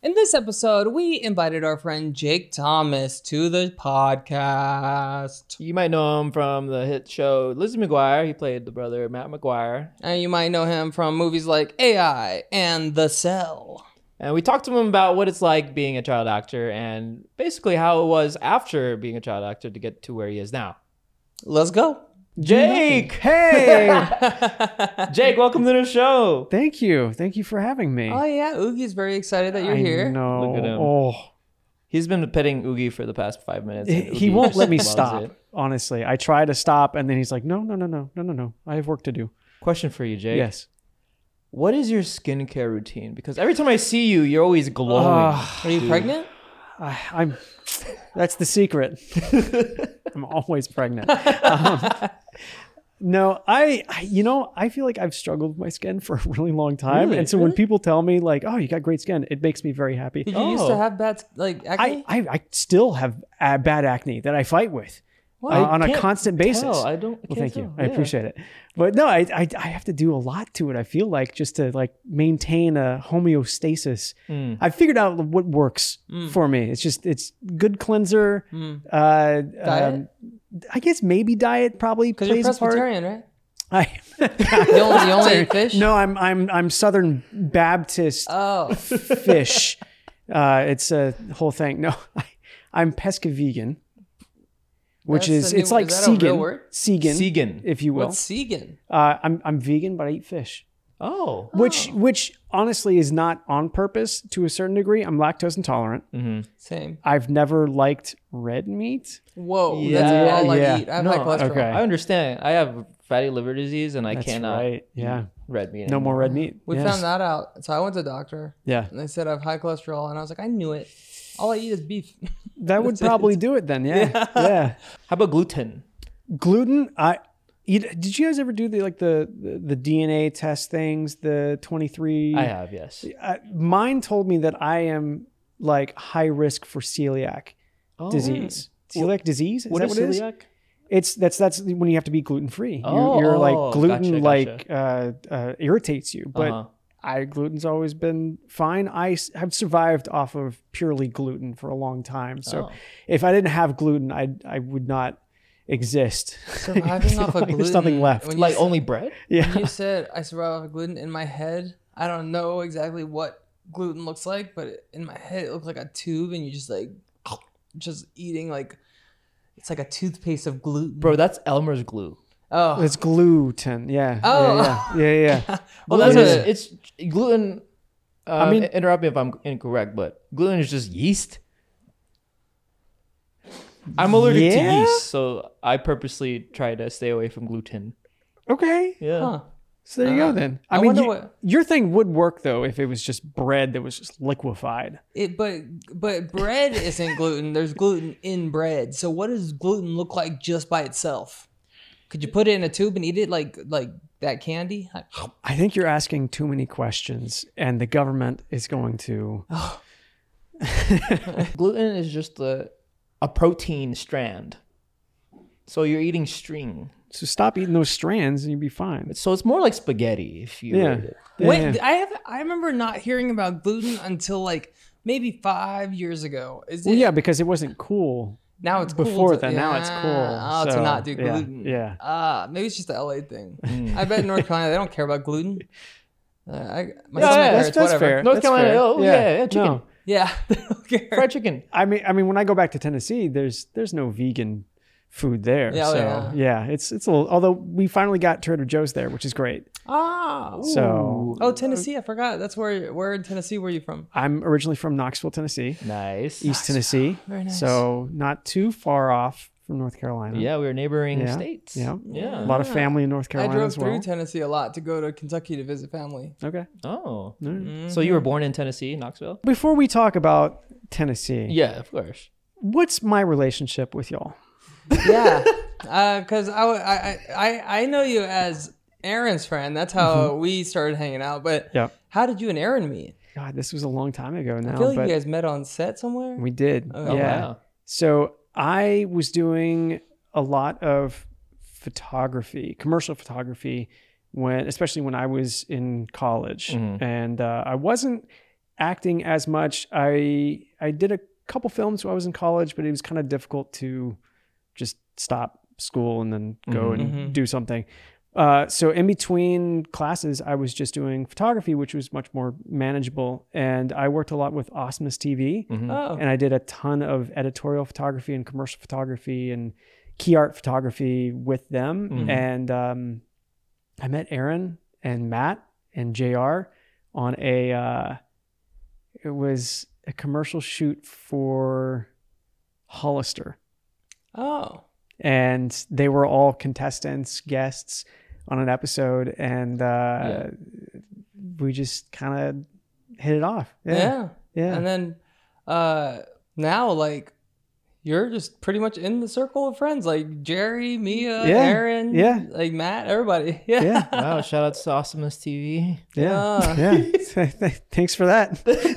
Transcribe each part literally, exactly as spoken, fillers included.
In this episode, we invited our friend Jake Thomas to the podcast. You might know him from the hit show Lizzie McGuire. He played the brother Matt McGuire. And you might know him from movies like A I and The Cell. And we talked to him about what it's like being a child actor and basically how it was after being a child actor to get to where he is now. Let's go. Jake! Hey! Jake, welcome to the show. Thank you. Thank you for having me. Oh, yeah. Oogie's very excited that you're I here. know. Look at him. Oh, He's been petting Oogie for the past five minutes. he, and he Oogie won't let me loves stop, it. honestly. I try to stop, and then he's like, no, no, no, no, no, no, no. I have work to do. Question for you, Jake. Yes. What is your skincare routine? Because every time I see you, you're always glowing. Uh, Are you dude. pregnant? I, I'm. That's the secret. I'm always pregnant. Um, no, I, I, you know, I feel like I've struggled with my skin for a really long time. Really? And so when Really? people tell me like, oh, you got great skin, it makes me very happy. Did you used to Oh. have bad, like, acne? I, I, I still have uh, bad acne that I fight with What? uh, on a can't constant basis. tell. I don't. I Well, can't thank you. tell. I Yeah. appreciate it. But no, I, I I have to do a lot to it. I feel like just to like maintain a homeostasis. Mm. I figured out what works Mm. for me. It's just it's good cleanser. Mm. Uh, Diet? um, I guess maybe diet probably Because you're plays a part. Presbyterian, right? I, You only, you only eat fish? no, I'm I'm I'm Southern Baptist Oh. fish. Uh, it's a whole thing. No, I, I'm pesca vegan, which That's is a new- it's like is that a real Segan, word? Segan, Segan. if you will. What's Segan? Uh, I'm I'm vegan, but I eat fish, Oh. which which honestly is not on purpose to a certain degree. I'm lactose intolerant. Mm-hmm. Same. I've never liked red meat. Whoa. Yeah, that's all yeah. I eat. I have No, high cholesterol. okay. I understand. I have fatty liver disease, and I That's cannot right. Yeah, eat red meat. no more anymore. red meat. We Yes. found that out. So I went to the doctor Yeah, and they said I have high cholesterol. And I was like, I knew it. All I eat is beef. that would That's it. probably do it then. Yeah, yeah. How about gluten? Gluten. I. Eat, did you guys ever do the like the, the the D N A test things? The twenty-three. I have, yes. Uh, mine told me that I am like high risk for celiac disease. Celiac disease? Is What that is what it is? celiac? It's that's that's when you have to be gluten free. Oh, you're, you're oh, like gluten gotcha, like uh, uh, irritates you, but Uh-huh. I gluten's always been fine. I s- have survived off of purely gluten for a long time. So Oh. if I didn't have gluten, I I would not exist. Surviving off of gluten. There's nothing left. When you Like s- only bread? Yeah. when you said I survive off of gluten in my head, I don't know exactly what gluten looks like, but in my head it looks like a tube, and you just like just eating like it's like a toothpaste of gluten. Bro, that's Elmer's glue. Oh, It's gluten. Yeah. Oh. Yeah. Yeah. Yeah. yeah. Well, that's what Gluten it's, it's gluten. Uh, I I mean- mean, interrupt me if I'm incorrect, but gluten is just yeast. I'm allergic Yeah? to yeast, so I purposely try to stay away from gluten. Okay. Yeah. huh. So there you Uh, go then. I I, mean, wonder you- what- your thing would work though if it was just bread that was just liquefied. It, but but bread isn't gluten. There's gluten in bread. So what does gluten look like just by itself? Could you put it in a tube and eat it like like that candy? I think you're asking too many questions, and the government is going to. Gluten is just a, a protein strand. So you're eating string. So stop eating those strands, and you'll be fine. So it's more like spaghetti if you Yeah. ate it. Yeah, Wait, yeah. I have I remember not hearing about gluten until like maybe five years ago. Is it? Well, yeah, because it wasn't cool Now it's cool before to- then. Now it's cool. Oh, to So, not do yeah, gluten. Yeah. Ah, maybe it's just the L A thing. Mm. I bet in North Carolina they don't care about gluten. Uh, I, my Yeah, stomach yeah, hurts, that's, that's whatever. fair. North That's Carolina, fair. oh, yeah, yeah, chicken. No. Yeah, they don't care. Fried chicken. I mean, I mean, when I go back to Tennessee, there's there's no vegan food there. Yeah, oh, so yeah. yeah, it's it's a little. Although we finally got Trader Joe's there, which is great. Ah, So oh Tennessee, I forgot. That's where where in Tennessee were you from? I'm originally from Knoxville, Tennessee, Nice. East Tennessee. Very nice. So not too far off from North Carolina. Yeah, we're neighboring Yeah, states. yeah. Yeah. A lot of family in North I Carolina drove as through well. Tennessee a lot to go to Kentucky to visit family. Okay. Oh. Mm. So you were born in Tennessee, Knoxville? Before we talk about Tennessee, Yeah, of course. what's my relationship with y'all? Yeah, because I, I I I know you as Aaron's friend. That's how we started hanging out. But Yep. how did you and Aaron meet? God, this was a long time ago now. I feel like but you guys met on set somewhere. we did. Oh, yeah. wow. So I was doing a lot of photography, commercial photography, when especially when I was in college, Mhm. and uh, I wasn't acting as much. I I did a couple films when I was in college, but it was kind of difficult to just stop school and then go Mhm. and Mhm. do something. Uh, so in between classes, I was just doing photography, which was much more manageable. And I worked a lot with Awesomeness T V. Mhm. Oh. And I did a ton of editorial photography and commercial photography and key art photography with them. Mhm. And um, I met Aaron and Matt and J R on a, uh, it was a commercial shoot for Hollister. Oh. And they were all contestants, guests on an episode. And uh, we just kind of hit it off. Yeah. Yeah. Yeah. And then uh now like you're just pretty much in the circle of friends, like Jerry, Mia, Yeah, Aaron, yeah. like Matt, everybody. Yeah. Yeah. Wow, shout out to Awesomeness T V. Yeah. Yeah. Thanks for that.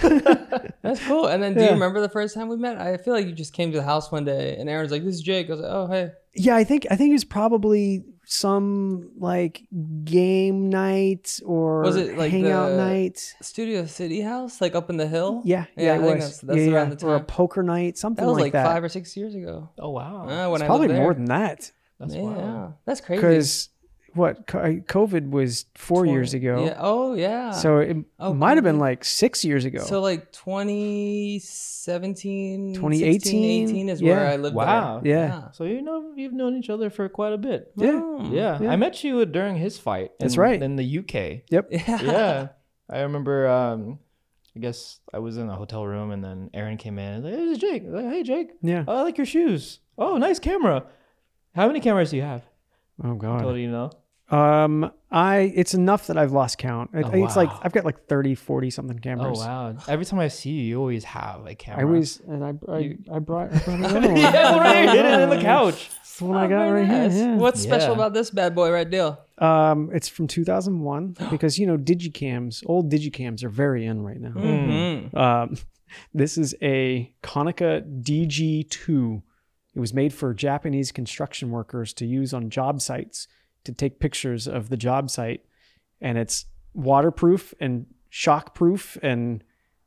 That's cool. And then do Yeah. you remember the first time we met? I feel like you just came to the house one day and Aaron's like, "This is Jake." I was like, "Oh, hey." Yeah, I think I think it was probably some like game night or Was it, like, hangout the- night. Studio City House, like up in the hill. Yeah, Yeah, yeah, I it think was. that's- that's yeah, around yeah. the Or a time. poker night, something That was like like that. five or six years ago. Oh wow, Uh, when It's I probably lived there. more than that. that's yeah, wild. that's crazy. Because what co- COVID was four years ago. Yeah. Oh, yeah. So it Oh, might have been COVID. like six years ago. So like twenty seventeen, twenty sixteen, eighteen? eighteen is Yeah. where I lived Wow. there. yeah. So you know you've known each other for quite a bit. Yeah. Mm. Yeah, Yeah. I met you during his fight. That's in, right. in the U K. Yep. Yeah. Yeah, I remember. Um, I guess I was in a hotel room, and then Aaron came in. And was like, "Hey, this is Jake." I was like, "Hey, Jake. Yeah. Oh, I like your shoes. Oh, nice camera. How many cameras do you have?" Oh God. Totally, you know. Um, I it's enough that I've lost count. I Oh, think it's like wow. I've got like thirty, forty something Oh cameras. wow! Every time I see you, you always have a camera. I always and I I, You- I brought, I brought another one. yeah, right. Hit it in the couch. That's the one I Oh, got very right nice. here. Yeah. What's special Yeah. about this bad boy right deal? Um, it's from two thousand one because you know digicams, old digicams are very in right now. Mm-hmm. Um, this is a Konica D G two. It was made for Japanese construction workers to use on job sites to take pictures of the job site, and it's waterproof and shockproof, and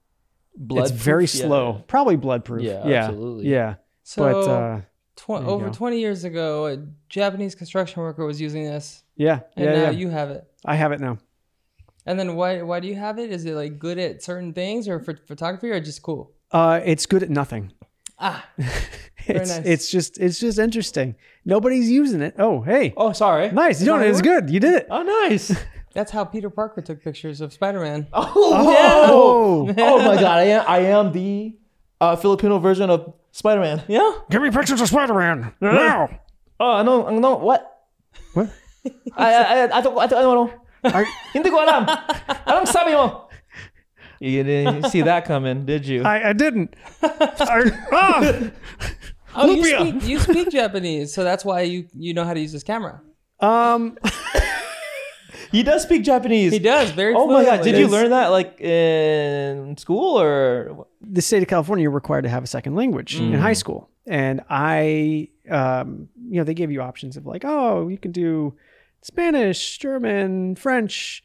it's very Bloodproof? Yeah. slow. Probably bloodproof. Yeah, yeah, absolutely. yeah. So but uh, tw- there you over go. twenty years ago, a Japanese construction worker was using this, yeah, and yeah, now yeah. you have it. I have it now. And then why why do you have it? Is it like good at certain things or for photography or just cool? Uh, it's good at nothing. Ah, it's nice. it's just it's just interesting. Nobody's using it. Oh, hey, Oh, sorry. nice. You know that it's work? good. You did it. Oh, nice. that's how Peter Parker took pictures of Spider-Man. Oh, Oh, oh my God! I am I am the uh, Filipino version of Spider-Man. Yeah. give me pictures of Spider-Man now. Oh, I know. I know what. What? I I I I don't I don't know. Are- Hindi ko alam. Anong sabi mo? You didn't see that coming, did you? I, I didn't. I, ah! Oh, you Lupia. speak you speak Japanese, so that's why you you know how to use this camera. Um, He does speak Japanese. He does very. Oh my God! fluently. Did you It's- learn that like in school or? the state of California, you're required to have a second language in high school, and I, um, you know, they gave you options of like, oh, you can do Spanish, German, French,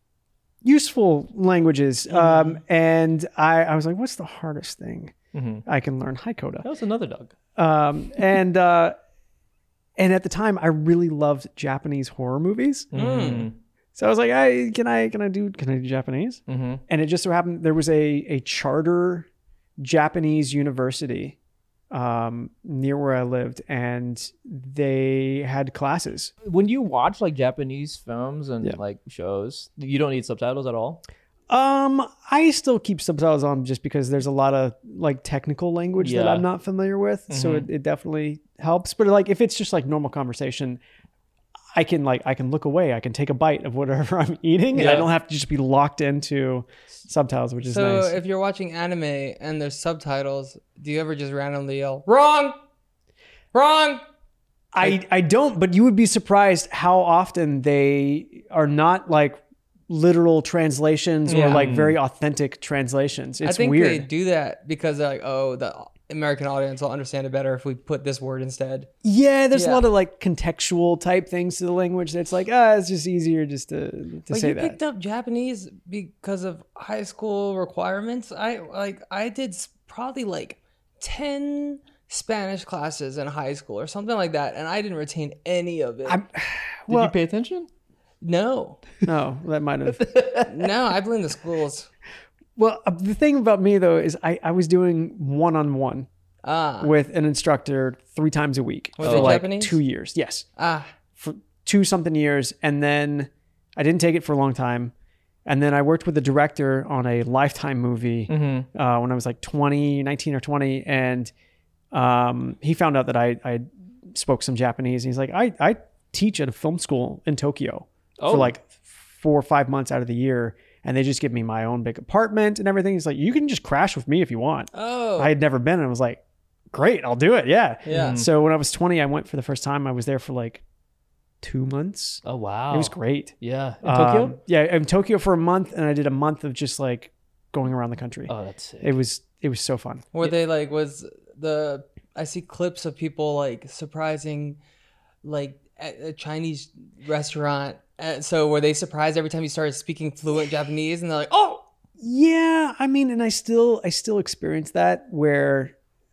useful languages. Um, and I, I was like, what's the hardest thing Mm-hmm. I can learn? Haikoda. That was another dog. Um, and uh, and at the time, I really loved Japanese horror movies. Mm. So I was like, I can I can I do can I do Japanese? Mm-hmm. And it just so happened there was a a charter Japanese university um, near where I lived, and they had classes. When you watch like Japanese films and Yeah. like shows, you don't need subtitles at all. Um, I still keep subtitles on just because there's a lot of like technical language that Yeah. I'm not familiar with, so it, it definitely helps. But like if it's just like normal conversation, I can like I can look away, I can take a bite of whatever I'm eating, and I Yeah. don't have to just be locked into subtitles, which is So nice. if you're watching anime and there's subtitles, do you ever just randomly yell "wrong, wrong"? I I don't, but you would be surprised how often they are not like literal translations or Yeah. like very authentic translations. It's I think weird. they do that because they're like, oh, the American audience will understand it better if we put this word instead. Yeah, there's a Yeah. lot of like contextual type things to the language that's like, ah, it's just easier just to, to Like say you that. picked up Japanese because of high school requirements. I like I did s- probably like ten Spanish classes in high school or something like that, and I didn't retain any of it. I'm, Did well, you pay attention? no, no, that might have. no, I blame the schools. Well, uh, the thing about me though is I, I was doing one on one Ah, with an instructor three times a week Was for it like Japanese? two years. Yes, ah, for two something years, and then I didn't take it for a long time, and then I worked with the director on a Lifetime movie Mm-hmm. uh, when I was like twenty, nineteen or twenty, and um, he found out that I I spoke some Japanese, and he's like, I I teach at a film school in Tokyo Oh. for like four or five months out of the year. And they just give me my own big apartment and everything. He's like, you can just crash with me if you want. oh, I had never been, and I was like, great, I'll do it. Yeah. yeah. So when I was twenty, I went for the first time. I was there for like two months. Oh wow. It was great. Yeah. In Tokyo? Um, yeah, in Tokyo for a month, and I did a month of just like going around the country. Oh, that's sick. It was it was so fun. Were they like was the I see clips of people like surprising like at a Chinese restaurant. Uh, so were they surprised every time you started speaking fluent Japanese and they're like, "Oh, Yeah, I mean, and I still I still experience that where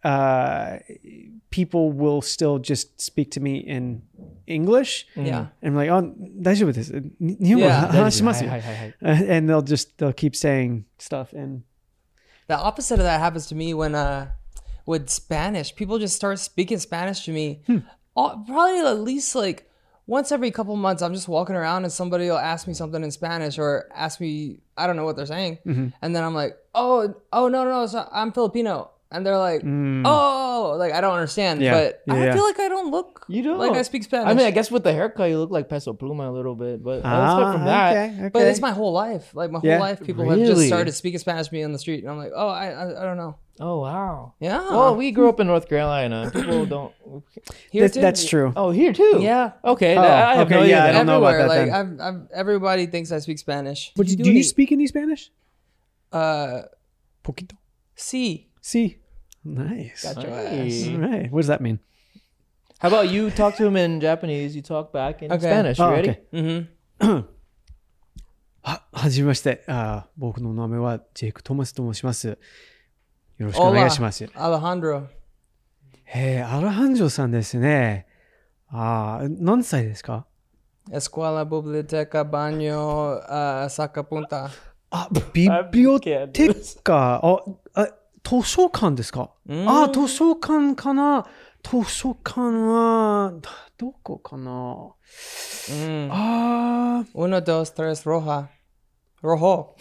uh, people will still just speak to me in English. yeah." And I'm like, oh, 大丈夫です。日本語 Yeah. 話しますよ。 Hi, hi, hi, hi. Uh, and they'll just they'll keep saying stuff and The opposite of that happens to me when uh with Spanish. People just start speaking Spanish to me. All, probably at least like once every couple months, I'm just walking around and somebody will ask me something in Spanish or ask me, I don't know what they're saying. And then I'm like, oh, oh, no, no, no, so I'm Filipino. And they're like, oh, like I don't understand. Yeah. But Yeah, I yeah. feel like I don't look You don't. like I speak Spanish. I mean, I guess with the haircut, you look like Peso Pluma a little bit, but let's go from Ah, that. okay, okay. but it's my whole life. Like my whole Yeah. life, people have just Really? started speaking Spanish to me on the street. And I'm like, oh, I, I, I don't know. Oh wow. Yeah. Well, we grew up in North Carolina. People don't. Here That's, too. that's true. Oh, here too. Yeah. Okay. Oh, I have okay, no idea. yeah, I then. don't know about Everywhere, that like then. I've, I've, everybody thinks I speak Spanish. But Did do you any- speak any Spanish? Uh, Poquito. sí. See. Nice. Got your Nice. ass. All right. What does that mean? How about you talk to him in Japanese? You talk back in Okay. Spanish. You Oh, ready? okay. Mm-hmm. は、はじめまして。あー僕の名前はジェイク・トマスと申します。よろしくお願いします。 Alejandro. へえ、アラハンジョさんですね。ああ、何歳ですか？ Escuela, biblioteca, baño, uh, sacapunta. あ、ビビオテッカ。あ、あ、図書館ですか？あ、図書館かな？図書館は、どどこかな？ Mm. あー Uno, dos, tres, roja. Rojo.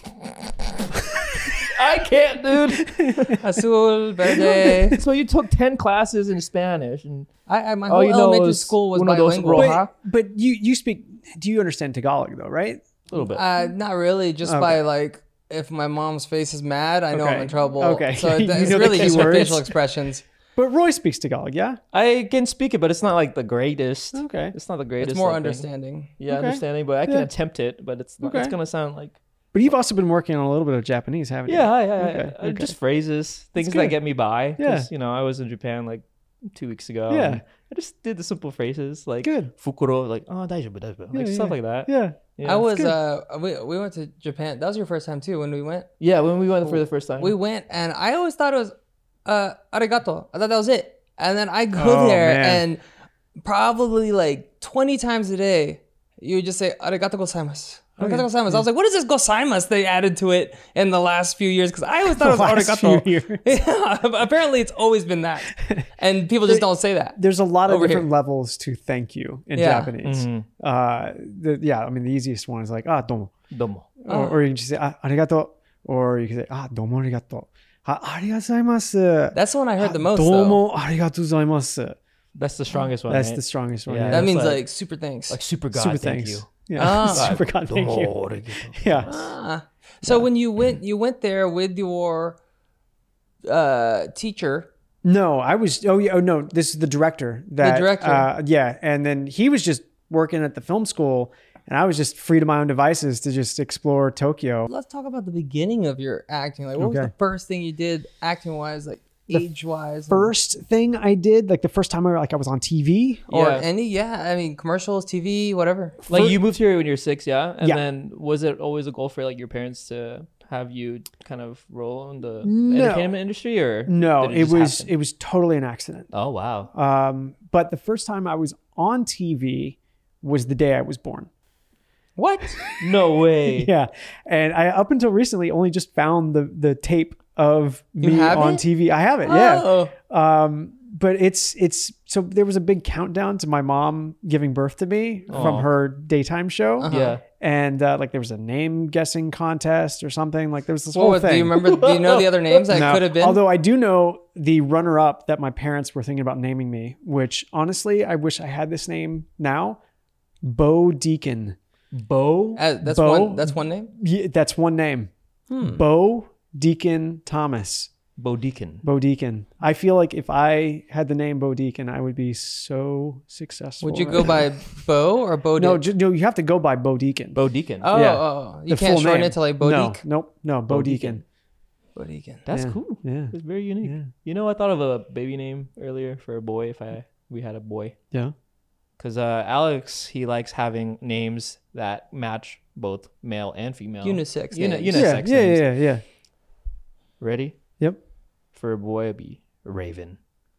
I can't, dude. Azul, verde. So you took ten classes in Spanish, and I, I, my All whole you know elementary is school was uno, dos, bilingual. roja. But, but you, you speak, do you understand Tagalog though, right? a little bit. Uh, not really. Just Okay. by like, if my mom's face is mad, I know I'm Okay. in trouble. Okay. So You it- it's know the really just keywords. facial expressions. But Roy speaks Tagalog, yeah? I can speak it, but it's not like the greatest. Okay. It's not the greatest. It's more I think. understanding. Yeah, Okay. understanding, but I can Yeah. attempt it. But it's not, it's Okay. gonna sound like But you've also been working on a little bit of Japanese, haven't you? yeah, I, I, Okay, I, okay. just phrases, things good. that get me by. Yeah. 'Cause, you know, I was in Japan like two weeks ago. Yeah. and I just did the simple phrases like Good. fukuro, like oh, daijoubu, daijoubu, like Yeah, stuff yeah. like that. Yeah. Yeah. I was good. uh we we went to Japan. That was your first time too when we went. yeah, when we went for the first time. We went and I always thought it was uh arigato. I thought that was it. And then I go Oh, there man. and probably like twenty times a day you would just say arigato gozaimasu. Arigato gozaimasu. I was like, what is this gozaimasu they added to it in the last few years? Because I always thought it was Last arigato. few years. Yeah, apparently it's always been that. And people just don't say that. There's a lot of Over different here. levels to thank you in Yeah. Japanese. Mhm. Uh, the, yeah, I mean, the easiest one is like, ah, domo. Domo. Or, or you can just say, ah, arigato. Or you can say, ah, domo arigato. Ah, arigatou gozaimasu. That's the one I heard the most though. Domo arigatou gozaimasu. That's the strongest one. That's right? the strongest one. Yeah. Yeah. That It's means like- like, super thanks. like super god. Super thank thanks. you. Yeah. Ah. Super god, thank you. Domo. Yeah. Ah. So when you went you went there with your uh teacher. No, I was. Oh, yeah. Oh, no. This is the director. That, director. Uh, yeah, and then he was just working at the film school, And I was just free to my own devices to just explore Tokyo. Let's talk about the beginning of your acting. Like, what was Okay. the first thing you did acting wise, like age wise? First thing I did, like the first time I like I was on T V. or Yeah. any, yeah, I mean, commercials, T V, whatever. Like you moved here when you were six, yeah? And Yeah. then was it always a goal for like your parents to have you kind of roll in the No. entertainment industry, or No, did it just was happen? it was totally an accident. Oh wow. Um, but the first time I was on T V was the day I was born. What? No way. Yeah, and I up until recently only just found the the tape of You me have on it? T V. I have it. Yeah. Oh. Um, but it's it's so there was a big countdown to my mom giving birth to me from Aw. her daytime show, Uh-huh. Yeah. and uh, like there was a name guessing contest or something. Like there was this What whole was, thing. do you remember? Do you know the other names that No. could have been? Although I do know the runner up that my parents were thinking about naming me, which honestly I wish I had this name now. Bo Deacon. Bo. Uh, that's Bo? one. That's one name. Yeah, that's one name. Hmm. Bo Deacon Thomas. Bo Deacon. Bo Deacon. I feel like if I had the name Bo Deacon, I would be so successful. Would you right go now. by Bo or Bo? No, ju- no, you have to go by Bo Deacon. Bo Deacon. Oh, yeah. oh, you The can't full shorten name. it to like No, Bodique. nope, no, Bo, Bo Deacon. Bodique. That's Yeah. cool. Yeah, It's very unique. yeah, You know, I thought of a baby name earlier for a boy if I we had a boy. yeah. Because uh, Alex, he likes having names that match both male and female. Unisex. Uni- names. uni- Yeah, Unisex yeah, names. yeah, yeah. Ready? Yep. For a boy, it'd be Raven.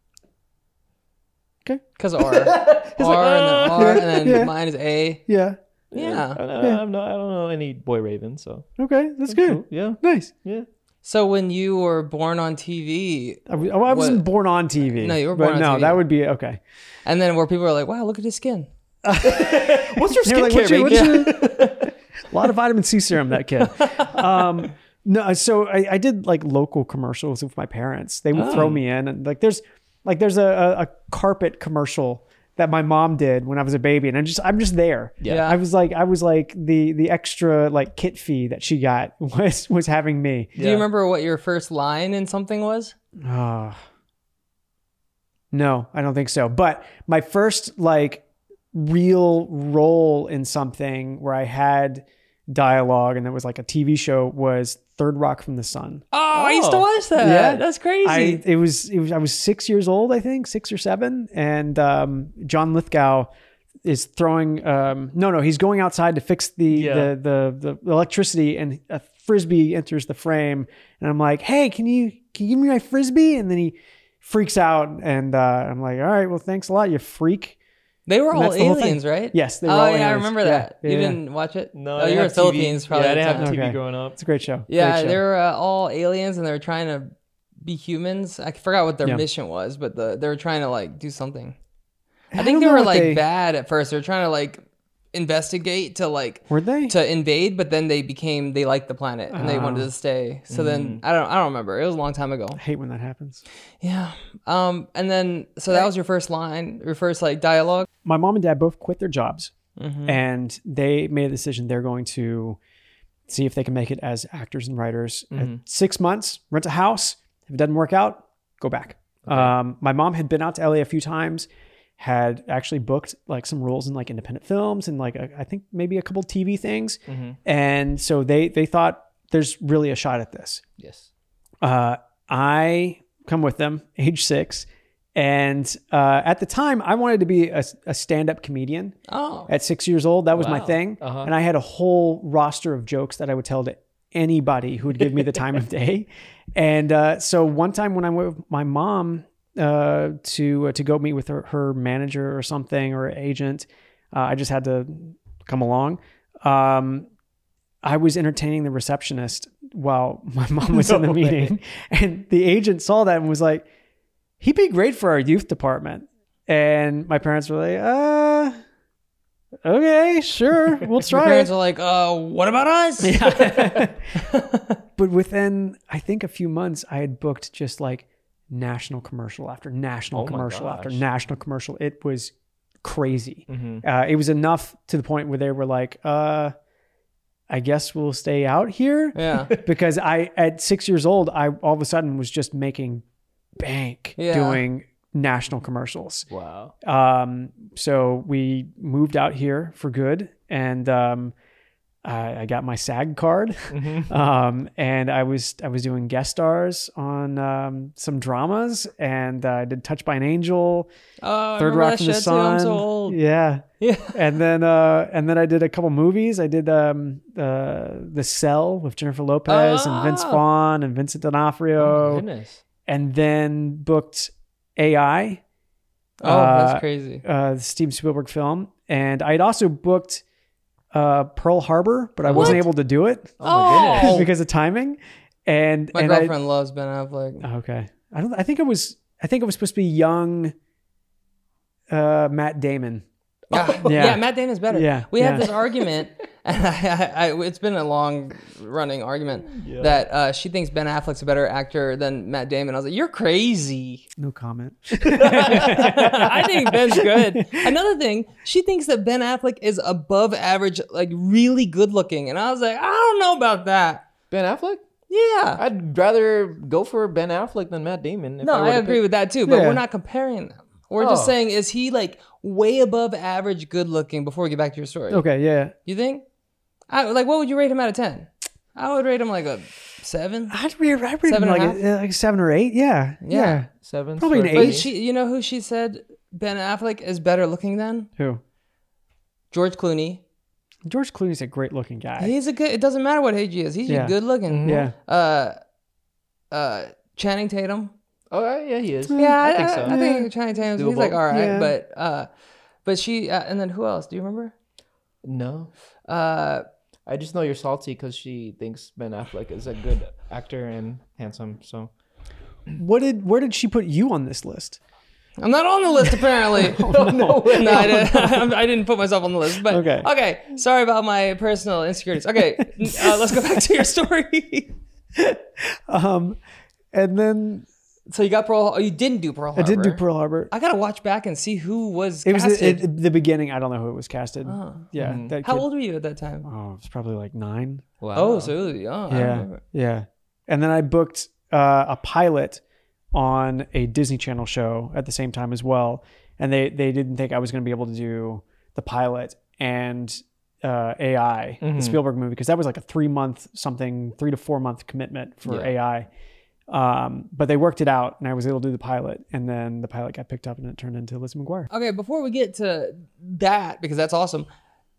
Because R, R, and then "Ah." R, and then Yeah. mine is A. Yeah. Yeah. I, don't- Yeah. I'm not, I don't know any boy Raven, so. Okay, that's good. Cool. Yeah. Nice. Yeah. So when you were born on T V, I, w- I wasn't What? born on T V. No, you were but born on no, T V. that would be okay. and then where people are like, "Wow, look at his skin." What's your They were like, skincare, "What's your- baby? what's your-" A lot of vitamin C serum, that kid. Um, no, so I, I did like local commercials with my parents. They would throw me in, and like there's like there's a, a, a carpet commercial that my mom did when I was a baby, and I'm just I'm just there. Yeah. I was like I was like the the extra like kit fee that she got was was having me. Do you remember what your first line in something was? Ah. No, I don't think so. But my first like real role in something where I had dialogue and it was like a T V show was Third Rock from the Sun. Oh, I used to Oh. watch that. Yeah. That's crazy. I it was it was I was six years old, I think, six or seven, and um, John Lithgow is throwing um, no no he's going outside to fix the, Yeah. the the the electricity, and a frisbee enters the frame, and I'm like, hey, can you can you give me my frisbee? And then he freaks out, and uh, I'm like, all right, well, thanks a lot, you freak. they were And all that's the whole thing. aliens, right? Yes, they were oh, all yeah, I aliens. remember Yeah, that. yeah, you yeah. didn't watch it? No, oh, I didn't you were have Philippines, T V. probably. Yeah, I at the didn't have time. T V Okay. growing up. It's a great show. Yeah, Great show. they were uh, all aliens, and they were trying to be humans. I forgot what their Yeah. mission was, but the they were trying to like do something. I I think don't they know were what like they- bad at first. They were trying to like investigate to like Were they? to invade, but then they became they liked the planet and they wanted Ah. to stay. So then I don't I don't remember. It was a long time ago. I hate when that happens. Yeah. Um. And then so that was your first line, your first like dialogue. My mom and dad both quit their jobs, Mm-hmm. and they made a decision they're going to see if they can make it as actors and writers. Mm-hmm. At six months, rent a house. If it doesn't work out, go back. Um, my mom had been out to L A a few times, had actually booked like some roles in like independent films and like a, I think maybe a couple T V things. Mm-hmm. And so they they thought there's really a shot at this. Yes. Uh, I come with them, age six. And uh, at the time, I wanted to be a, a stand-up comedian. Oh. At six years old, that was my Wow. thing. Uh-huh. And I had a whole roster of jokes that I would tell to anybody who would give me the time of day. And uh, so one time when I went with my mom uh, to uh, to go meet with her, her manager or something or agent, uh, I just had to come along. Um, I was entertaining the receptionist while my mom was in the No way. meeting. And the agent saw that and was like, he'd be great for our youth department. And my parents were like, uh, okay, sure, we'll Your try parents it. are like, uh, what about us? But within, I think, a few months, I had booked just like national commercial after national Oh my commercial after gosh. national commercial. It was crazy. Mm-hmm. Uh, it was enough to the point where they were like, uh, I guess we'll stay out here. Yeah. Because I, at six years old, I all of a sudden was just making bank Yeah. doing national commercials. Wow. Um, so we moved out here for good, and um, I, I got my SAG card, Mhm. um, and I was I was doing guest stars on um, some dramas, and uh, I did Touched by an Angel, Oh, I Third remember Rock that from the shit too. I'm Sun. so old. Yeah, Yeah. and then uh, and then I did a couple movies. I did um, uh, The Cell with Jennifer Lopez and Vince Oh. Vaughn and Vincent Oh, D'Onofrio, my goodness. and then booked A I. Oh, Uh, that's crazy. uh, the Steven Spielberg film, and I had also booked uh, Pearl Harbor, but I wasn't What? able to do it Oh, my goodness. because of timing. And My and I- girlfriend loves Ben Affleck. okay, I don't. I think it was. I think it was supposed to be young uh, Matt Damon. Yeah. Yeah. yeah, Matt Damon's better. Yeah, we yeah. had this argument, and I, I, I, it's been a long running argument Yeah. that uh, she thinks Ben Affleck's a better actor than Matt Damon. I was like, you're crazy. No comment. I think Ben's good. Another thing, she thinks that Ben Affleck is above average, like really good looking, and I was like, I don't know about that. Ben Affleck? Yeah. I'd rather go for Ben Affleck than Matt Damon. if No, were I to agree pick- with that too, but Yeah. we're not comparing them. We're Oh. just saying, is he like way above average good looking before we get back to your story? Okay, yeah. You think? I, like, what would you rate him out of ten? I would rate him like a seven. I'd read, I'd read Seven him like and a, uh, like seven or eight. Yeah, Yeah. yeah. Seven. Probably an for eight. But me. she, you know who she said Ben Affleck is better looking than? Who? George Clooney. George Clooney's a great looking guy. He's a good. It doesn't matter what age he is. He's Yeah. good looking. yeah. Uh, uh, Channing Tatum. Oh, yeah, he is. Yeah, I think so. I, think Channing Tatum. He's Doable. like all right, Yeah. but uh, but she uh, and then who else? Do you remember? No. Uh, I just know you're salty because she thinks Ben Affleck is a good actor and handsome. So What did? Where did she put you on this list? I'm not on the list apparently. no, no way. No, I didn't, I didn't put myself on the list. But Okay. okay. Sorry about my personal insecurities. Okay, uh, let's go back to your story. Um, and then So you got Pearl. Oh, you didn't do Pearl I Harbor. did do Pearl Harbor. I gotta watch back and see who was It was casted. the, it, the beginning. I don't know who it was casted. Oh. Yeah. Mhm. That How kid- old were you at that time? Oh, it was probably like nine. Wow. Oh, so it was young. I yeah. remember. Yeah. And then I booked uh, a pilot on a Disney Channel show at the same time as well. And they, they didn't think I was going to be able to do the pilot and uh, A I, Mhm. the Spielberg movie, because that was like a three month something, three to four month commitment for Yeah. A I. Um, but they worked it out and I was able to do the pilot. And then the pilot got picked up and it turned into Lizzie McGuire. Okay, before we get to that, because that's awesome,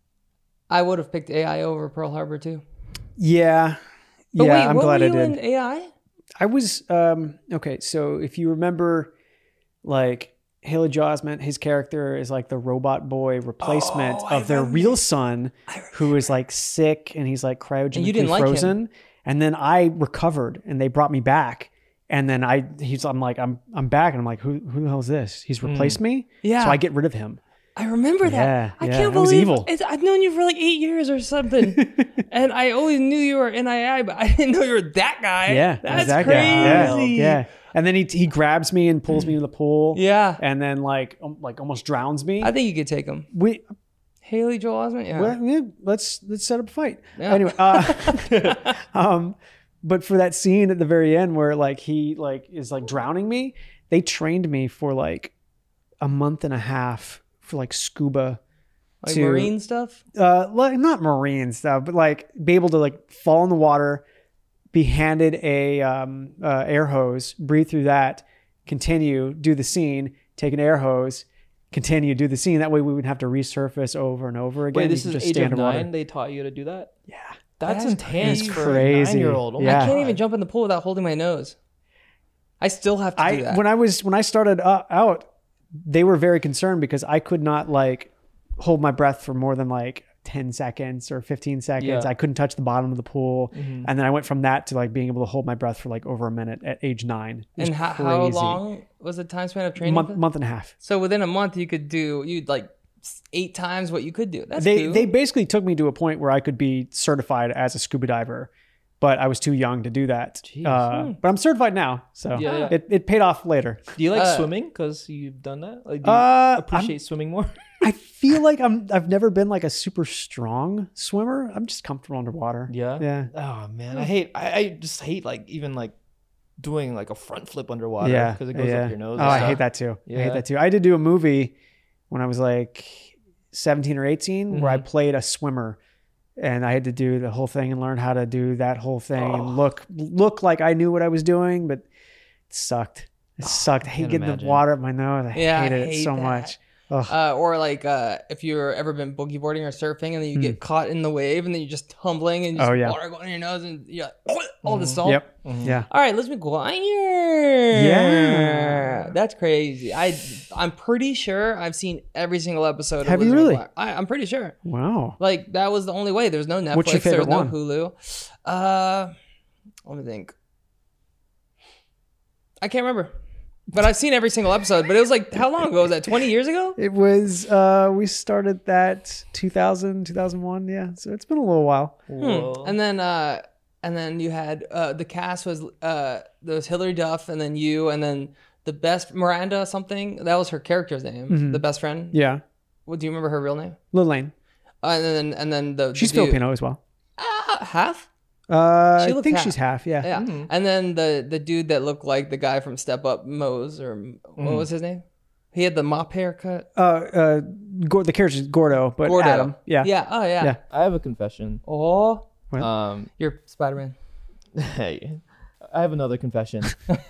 I would have picked A I over Pearl Harbor too. Yeah. But yeah, wait, I'm what glad were I you did. in A I? I was um okay, so if you remember like Haley Joel Osment, his character is like the robot boy replacement Oh, I of their remember. real son who is like sick and he's like cryogenically you didn't like him. frozen. And then I recovered and they brought me back. And then I he's I'm like, I'm I'm back and I'm like, who who the hell is this? He's replaced me? Yeah. So I get rid of him. I remember that. Yeah, I yeah, can't that was believe evil. It's, I've known you for like eight years or something, and I always knew you were N I I, but I didn't know you were that guy. Yeah. that's that crazy. guy. Yeah. Yeah. And then he he grabs me and pulls me in the pool. Yeah. And then like um, like almost drowns me. I think you could take him. we Haley Joel Osment. Yeah. Well, yeah, let's let's set up a fight. Yeah. Anyway, uh, um, but for that scene at the very end where like he like is like drowning me, they trained me for like a month and a half for like scuba, Like to- marine stuff. uh, like not marine stuff, but like be able to like fall in the water, be handed a um, uh, air hose, breathe through that, continue, do the scene, take an air hose. Continue, do the scene. That way we would have to resurface over and over again. Wait, You this can is just age stay of underwater. nine. They taught you to do that. Yeah. That's, That's intense crazy. for Crazy. a nine-year-old. Oh my Yeah. I can't even God. jump in the pool without holding my nose. I still have to do I that. when I was when I started uh, out, they were very concerned because I could not like hold my breath for more than like ten seconds or fifteen seconds. Yeah. I couldn't touch the bottom of the pool, Mhm. and then I went from that to like being able to hold my breath for like over a minute at age nine. It was and how, how crazy. long was the time span of training? Month for- month and a half. So within a month, you could do you'd like s- eight times what you could do. That's they cool. they basically took me to a point where I could be certified as a scuba diver, but I was too young to do that. Jeez. Uh, Hmm. But I'm certified now, so Yeah, yeah. it it paid off later. Do you like Uh, swimming? Because you've done that. Like, do you Uh, I'm- appreciate swimming more? I feel like I'm I've never been like a super strong swimmer. I'm just comfortable underwater. Yeah. Yeah. Oh man, I hate. I, I just hate like even like doing like a front flip underwater. Yeah. Because it goes yeah. up your nose. Oh, and I stuff. hate that too. I Yeah. hate that too. I did do a movie when I was like seventeen or eighteen, where I played a swimmer, and I had to do the whole thing and learn how to do that whole thing Oh. and look look like I knew what I was doing, but it sucked. It sucked. I hate can't getting imagine. the water up my nose. I Yeah, I hated it hate so that. much. Ugh. Uh, or like uh, if you've ever been boogie boarding or surfing and then you get caught in the wave and then you're just tumbling and you just Oh, yeah. water going in your nose and you're like, all the salt. Yep. Yeah. All right, let's go. Yeah. That's crazy. I I'm pretty sure I've seen every single episode. Have of you Lizard really? McGuire. I, I'm pretty sure. Wow. Like that was the only way. There's no Netflix. What's your There was favorite no one? Hulu. Uh, let me think. I can't remember, but I've seen every single episode. But it was like how long ago was that? twenty years ago? It was, uh, we started that two thousand, two thousand one. Yeah. So it's been a little while. Whoa. And then uh and then you had uh the cast was uh there was Hilary Duff and then you and then the best Miranda something. That was her character's name. Mm-hmm. The best friend. Yeah. What do you remember her real name? Lil-Lane. Uh, and then and then the She's the dude- Filipino as well. Ah, half? Uh, She I looked think half. she's half. Yeah. Yeah. And then the the dude that looked like the guy from Step Up, Mose, or what was his name? He had the mop haircut. Uh, uh, Gor- the character's Gordo, but Gordo. Adam. Yeah. Yeah. Oh yeah. Yeah. I have a confession. Oh, What? Um, you're Spider-Man. Hey, I have another confession.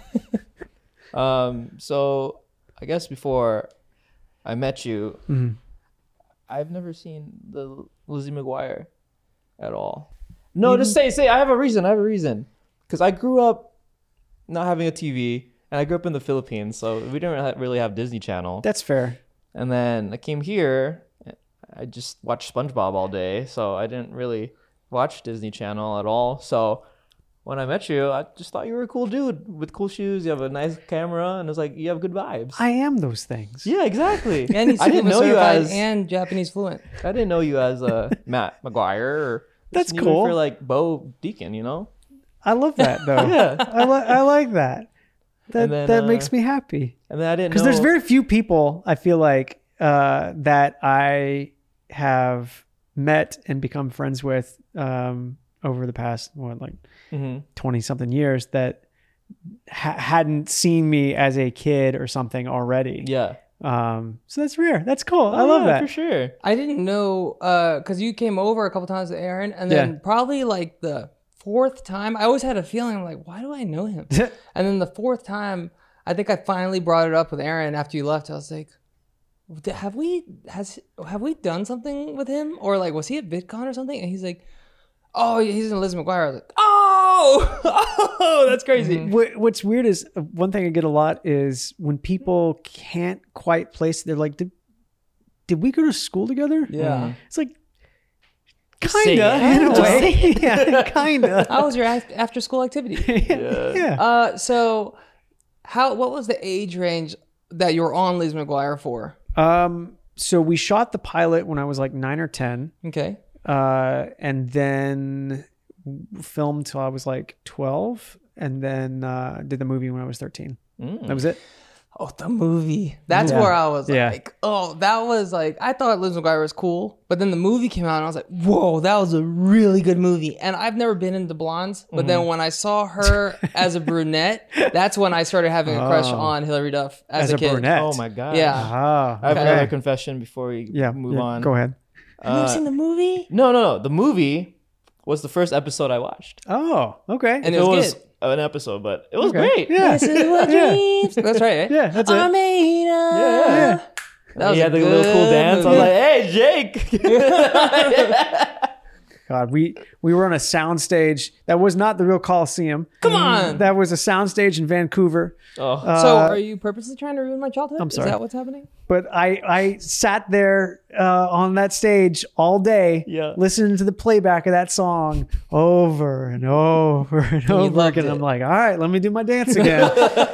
um, so I guess before I met you, Mhm. I've never seen the Lizzie McGuire at all. No, just say say I have a reason. I have a reason because I grew up not having a T V, and I grew up in the Philippines, so we didn't ha- really have Disney Channel. That's fair. And then I came here, I just watched SpongeBob all day, so I didn't really watch Disney Channel at all. So when I met you, I just thought you were a cool dude with cool shoes. You have a nice camera, and it's like you have good vibes. I am those things. yeah, exactly. And he's I didn't know you certified as and Japanese fluent. I didn't know you as uh, Matt McGuire. Or That's just knew you cool. for like Bo Deacon, you know. I love that though. Yeah. I, li- I like that. That And then, that uh, makes me happy And then I didn't know because there's very few people I feel like uh, that I have met and become friends with um, over the past what like Mhm. twenty something years that ha- hadn't seen me as a kid or something already. Yeah, Um, so that's rare. That's cool. I Oh, love yeah, that. for sure. I didn't know because you came over a couple times with Aaron, and then Yeah. probably like the fourth time, I always had a feeling like, why do I know him? And then the fourth time, I think I finally brought it up with Aaron after you left. I was like, "D- have we has have we done something with him, or like was he at VidCon or something?" And he's like, "Oh, he's in Liz McGuire." I was like, "Oh, oh, that's crazy." What, what's weird is uh, one thing I get a lot is when people can't quite place. They're like, "Did did we go to school together?" Yeah. It's like say kinda it. in a Just way. Yeah, kinda. How was your after school activity? yeah. yeah. Uh, so how what was the age range that you were on Liz McGuire for? Um. So we shot the pilot when I was like nine or ten, Okay. uh, and then filmed till I was like twelve, and then uh, did the movie when I was thirteen. Mm. That was it. Oh, the movie. That's Yeah. where I was Yeah. like, oh, that was like, I thought Liz McGuire was cool, but then the movie came out and I was like, whoa, that was a really good movie. And I've never been into blondes, but then when I saw her as a brunette, that's when I started having a crush Oh. on Hilary Duff as, As a, a kid. brunette. Oh my god. Yeah. Ah. I have Okay. another confession before we Yeah. move yeah, on. Go ahead. Have you Uh, ever seen the movie? No, no, no. The movie was the first episode I watched. Oh. Okay. And it was, good. an episode, but it was Okay. great. Yeah. This is what Yeah. dreams. That's right, eh? Yeah. That's I it. made up. Yeah. Yeah. That was he a had the little cool good dance. I was movie. like, "Hey, Jake." God, we we were on a soundstage that was not the real Coliseum. Come on. That was a soundstage in Vancouver. oh, Uh, So are you purposely trying to ruin my childhood? I'm sorry. Is that what's happening? But I I sat there uh, on that stage all day, Yeah. listening to the playback of that song over and over and over loved again. it. I'm like, all right, let me do my dance again.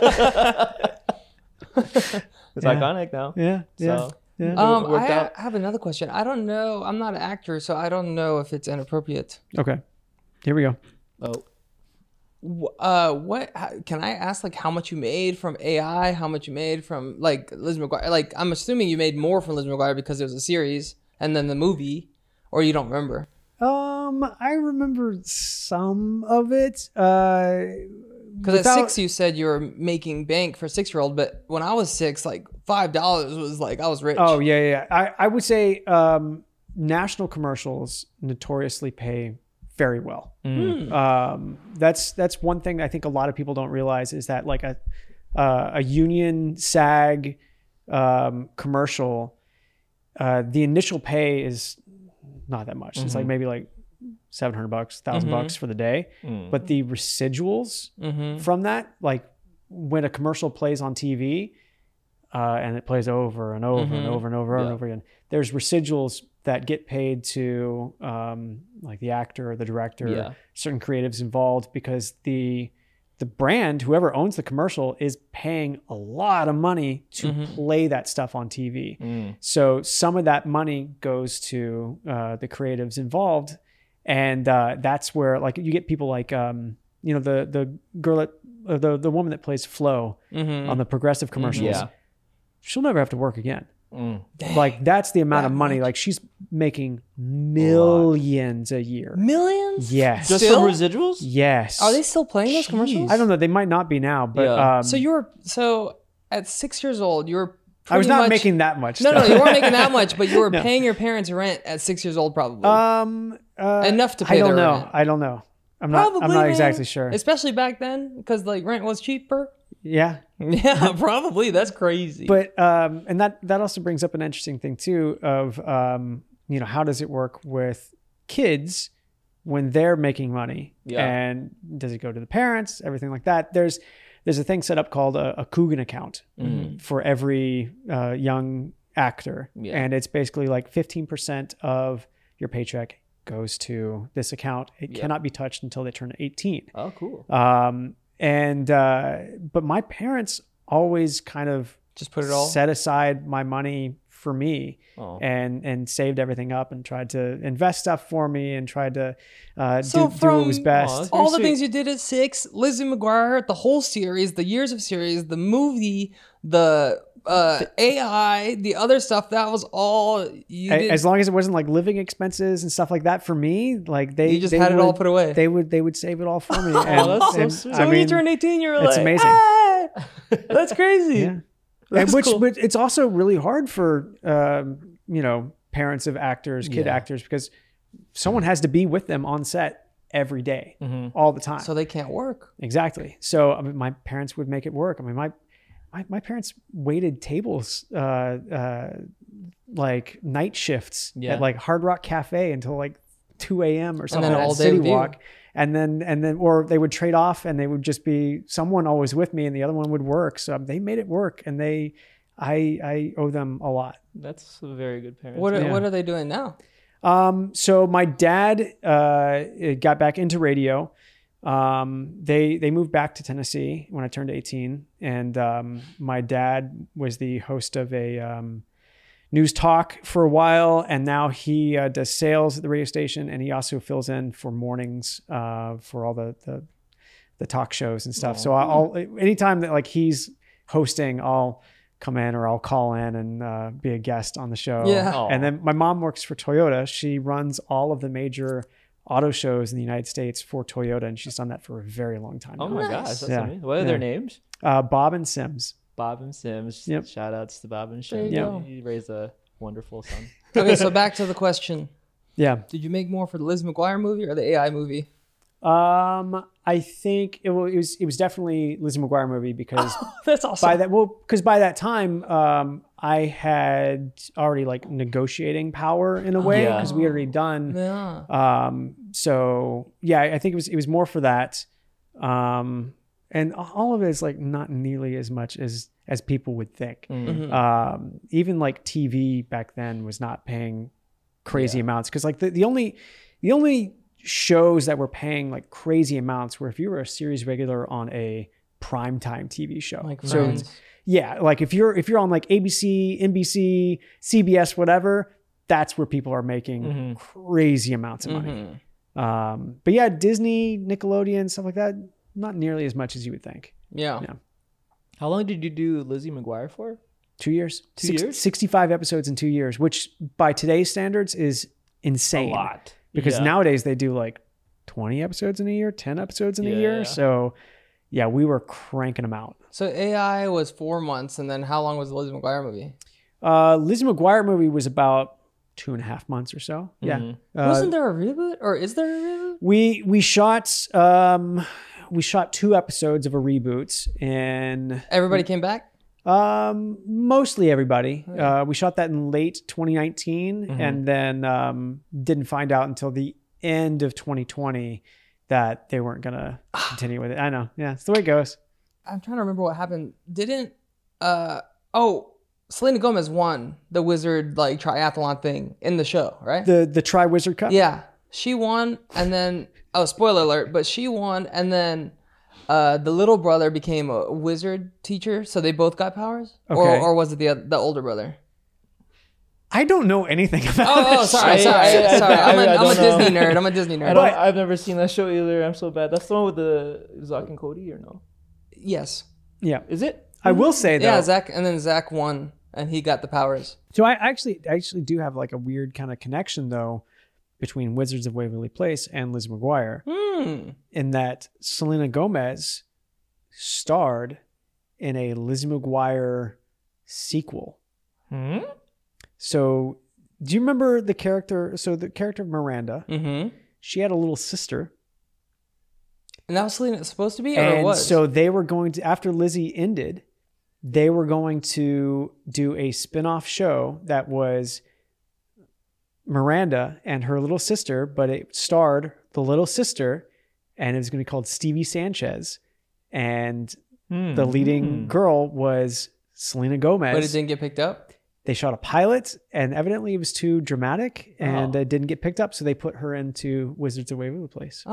it's Yeah. iconic now. yeah, yeah, So, yeah. Um, worked I out. have another question. I don't know. I'm not an actor, so I don't know if it's inappropriate. Okay, here we go. oh, Wh- Uh, what how, can I ask? Like, how much you made from A I? How much you made from like Liz McGuire? Like, I'm assuming you made more from Liz McGuire because it was a series and then the movie, or you don't remember. Um, I remember some of it. Uh, Because at without- six, you said you were making bank for six year old, but when I was six, like five dollars was like I was rich. Oh yeah, yeah. yeah. I I would say um, national commercials notoriously pay very well. Mm. Um, that's that's one thing I think a lot of people don't realize is that like a uh, a union SAG um, commercial, uh, the initial pay is not that much. Mm-hmm. It's like maybe like seven hundred bucks, thousand mm-hmm. bucks for the day. Mm. But the residuals mm-hmm. from that, like when a commercial plays on T V uh, and it plays over and over mm-hmm. and over and over yeah. and over again, there's residuals that get paid to um, like the actor or the director, yeah. certain creatives involved, because the the brand, whoever owns the commercial, is paying a lot of money to mm-hmm. play that stuff on T V. Mm. So some of that money goes to uh, the creatives involved. And uh, that's where like you get people like, um, you know, the the girl, that, uh, the, the woman that plays Flo mm-hmm. on the Progressive commercials, mm-hmm. yeah. she'll never have to work again. Mm. Like that's the amount that of money. Much. Like she's making millions a, a year. Millions? Yes. Just still? From residuals? Yes. Are they still playing those commercials? I don't know. They might not be now, but yeah. um, so you were so at six years old, you were. I was not much, making that much. No, stuff. no, you weren't making that much, but you were no. paying your parents rent at six years old, probably. Um, uh, enough to pay I don't their know. rent. I don't know. I'm not. Probably, I'm not man. exactly sure. Especially back then, because like rent was cheaper. Yeah. Yeah, probably. That's crazy. But um, and that that also brings up an interesting thing too of um, you know, how does it work with kids when they're making money? Yeah. And does it go to the parents? Everything like that. There's there's a thing set up called a, a Coogan account mm-hmm. for every uh, young actor, yeah. and it's basically like fifteen percent of your paycheck goes to this account. It yeah. cannot be touched until they turn eighteen. Oh, cool. Um, and uh, but my parents always kind of just put it all set aside my money for me oh. and and saved everything up and tried to invest stuff for me and tried to uh, so do, do what was best. All the sweet. things you did at six, Lizzie McGuire, the whole series, the years of series, the movie, the uh, A I, the other stuff, that was all you did. As long as it wasn't like living expenses and stuff like that for me, like they you just they had would, it all put away. They would they would save it all for me. And, oh, that's so and, sweet. I So when mean, you turned eighteen, you were it's like, amazing. Ah! That's crazy. Yeah. And which, cool. But it's also really hard for, um, you know, parents of actors, kid yeah. actors, because someone has to be with them on set every day, mm-hmm. all the time. So they can't work. Exactly. So I mean, my parents would make it work. I mean, my my, my parents waited tables, uh, uh, like night shifts yeah. at like Hard Rock Cafe until like two a.m. or something at City Walk. And then, and then, or they would trade off and they would just be someone always with me and the other one would work. So they made it work and they, I, I owe them a lot. That's a very good parent. What are, yeah. what are they doing now? Um, so my dad, uh, got back into radio. Um, they, they moved back to Tennessee when I turned eighteen. And, um, my dad was the host of a, um, news talk for a while, and now he uh, does sales at the radio station, and he also fills in for mornings uh, for all the, the the talk shows and stuff. Oh. So I'll anytime that like he's hosting, I'll come in or I'll call in and uh, be a guest on the show. Yeah. Oh. And then my mom works for Toyota. She runs all of the major auto shows in the United States for Toyota, and she's done that for a very long time. Oh now. my nice. gosh, that's yeah. amazing. What are yeah. their names? Uh, Bob and Sims. Bob and Sims. Yep. Shout outs to Bob and There Sims. you Yeah. go. You raised a wonderful son. Okay, so back to the question. Yeah. Did you make more for the Liz McGuire movie or the A I movie? Um, I think it was it was definitely Lizzie McGuire movie because oh, that's awesome. By that, well, because by that time, um, I had already like negotiating power in a way because yeah. we had already done. Yeah. Um. So yeah, I think it was it was more for that. Um. And all of it is like not nearly as much as as people would think. Mm-hmm. Um, even like T V back then was not paying crazy yeah. amounts because like the, the only the only shows that were paying like crazy amounts were if you were a series regular on a primetime T V show. Like so Friends. Yeah, like if you're if you're on like A B C, N B C, C B S, whatever, that's where people are making mm-hmm. crazy amounts of money. Mm-hmm. Um, but yeah, Disney, Nickelodeon, stuff like that. Not nearly as much as you would think. Yeah. yeah. How long did you do Lizzie McGuire for? Two years. Two Six, years? sixty-five episodes in two years, which by today's standards is insane. A lot. Because yeah. nowadays they do like twenty episodes in a year, ten episodes in yeah, a year. Yeah. So yeah, we were cranking them out. So A I was four months, and then how long was the Lizzie McGuire movie? Uh, Lizzie McGuire movie was about two and a half months or so. Yeah. Mhm. Uh, Wasn't there a reboot, or is there a reboot? we we shot um we shot two episodes of a reboot, and Everybody came back. um mostly everybody. Uh, we shot that in late twenty nineteen, Mhm. and then um didn't find out until the end of twenty twenty that they weren't gonna continue with it. I know. Yeah, it's the way it goes. I'm trying to remember what happened. Didn't uh oh Selena Gomez won the wizard like triathlon thing in the show, right? The the Tri Wizard Cup. Yeah, she won, and then oh, spoiler alert, but she won, and then uh, the little brother became a wizard teacher, so they both got powers. Or, Okay. or was it the oth- the older brother? I don't know anything about Oh, oh this sorry, I- sorry, I- I- sorry. I'm a, I I'm a don't know. Disney nerd. I'm a Disney I nerd. don't, I've never seen that show either. I'm so bad. That's the one with the Zach and Cody, or no? Yes. Yeah. Is it? I will say though. Yeah, Zach, and then Zach won, and he got the powers. So I actually I actually do have like a weird kind of connection though between Wizards of Waverly Place and Liz McGuire, Hmm. in that Selena Gomez starred in a Liz McGuire sequel. Hmm? So do you remember the character? So the character of Miranda, Mm-hmm. she had a little sister. And that was Selena supposed to be, or it And was? so they were going to, after Lizzie ended, they were going to do a spin-off show that was Miranda and her little sister, but it starred the little sister, and it was going to be called Stevie Sanchez. And Hmm. the leading Hmm. girl was Selena Gomez. but it didn't get picked up. They shot a pilot, and evidently it was too dramatic, and Oh. it didn't get picked up, so they put her into Wizards of Waverly Place.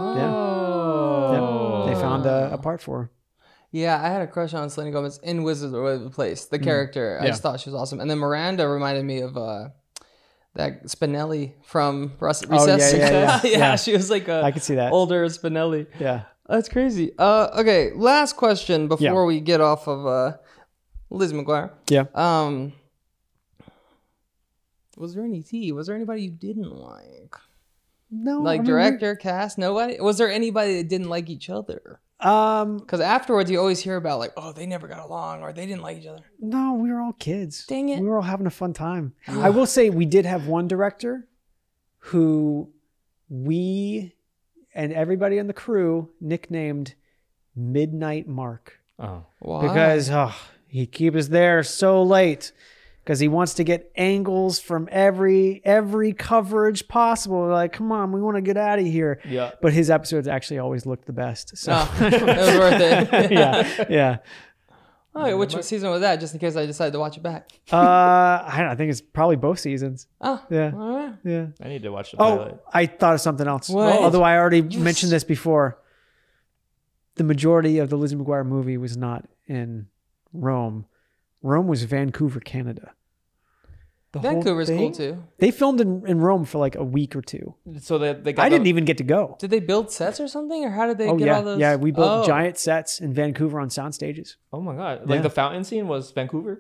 Oh. They found a, a part for her. Yeah, I had a crush on Selena Gomez in Wizards of Waverly Place. The character, I Yeah. just thought she was awesome. And then Miranda reminded me of uh, that Spinelli from Rus- Oh, yeah, Recess. yeah, yeah. yeah, Yeah. she was like a I could see that. older Spinelli. Yeah. That's crazy. Uh, okay, last question before Yeah. we get off of uh, Liz McGuire. Yeah. Um, was there any tea? Was there anybody you didn't like? No. Like I mean, director, cast, nobody? Was there anybody that didn't like each other? Um, Because afterwards, you always hear about like, oh, they never got along or they didn't like each other. no, we were all kids. Dang it. We were all having a fun time. I will say we did have one director who we and everybody in the crew nicknamed Midnight Mark Oh. Why? because oh, he keeps us there so late because he wants to get angles from every every coverage possible. We're like, come on, we want to get out of here. Yeah. But his episodes actually always looked the best. So Oh, it was worth it. yeah, yeah. Okay, which season was that? Just in case I decide to watch it back. Uh, I, don't know, I think it's probably both seasons. Oh, Yeah, all right. yeah. I need to watch the pilot. Oh, I thought of something else. What? Although I already mentioned this before. The majority of the Lizzie McGuire movie was not in Rome. Rome was Vancouver, Canada. The whole Vancouver's cool thing- too. They filmed in, in Rome for like a week or two. So they, they got I didn't the- even get to go. Did they build sets or something, or how did they Oh get yeah, all those? yeah. We built Oh. giant sets in Vancouver on sound stages. Oh my god! Like Yeah. the fountain scene was Vancouver.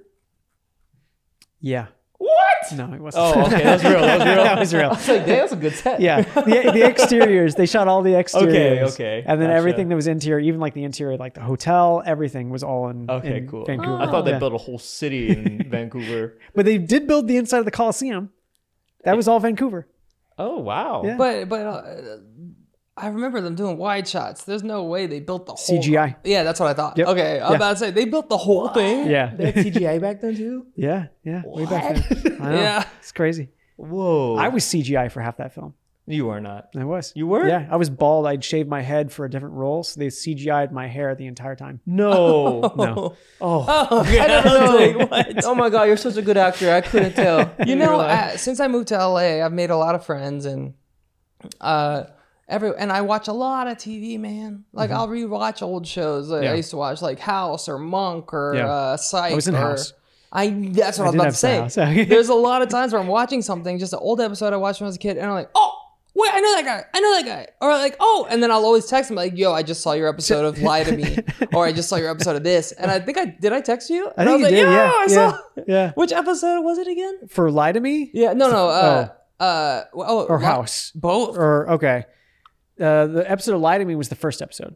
Yeah. What? No, it wasn't. Oh, okay, that's real. That's real. That was real. I was like, damn, that's a good set. Yeah, the, the exteriors. They shot all the exteriors. okay, And then gotcha. everything that was interior, even like the interior, like the hotel, everything was all in. Okay, in cool. Vancouver. I thought they Yeah. built a whole city in Vancouver. But they did build the inside of the Coliseum. That was all Vancouver. Oh wow. Yeah. But but uh, I remember them doing wide shots. There's no way they built the whole C G I. Yeah, that's what I thought. Yep. Okay, I'm Yeah. about to say they built the whole thing. Yeah. They had C G I back then too. Yeah. Yeah. Way back then. I know. Yeah. It's crazy. Whoa. I was C G I for half that film. You are not. I was. You were? Yeah. I was bald. I'd shaved my head for a different role. So they C G I'd my hair the entire time. No. No. Oh. Oh, okay. I never I was know. like, what? Oh my god, you're such a good actor. I couldn't tell. You know, uh, since I moved to L A, I've made a lot of friends, and uh, every and I watch a lot of T V, man. Like I'll rewatch old shows that Yeah. I used to watch, like House or Monk or Yeah. uh, Psych. I was in or, House. I that's what I, I was did about have to say. House. Okay. There's a lot of times where I'm watching something, just an old episode I watched when I was a kid, and I'm like, oh. Wait, I know that guy. I know that guy. Or like, oh, and then I'll always text him like, yo, I just saw your episode of Lie to Me, or I just saw your episode of this, and I think I did. I text you. I And think was you like, did. Yeah. I Yeah. saw. Yeah. Which episode was it again? For Lie to Me Yeah, no, no. Uh, uh, oh, or Li- House? Both. Or, okay. Uh, the episode of Lie to Me was the first episode.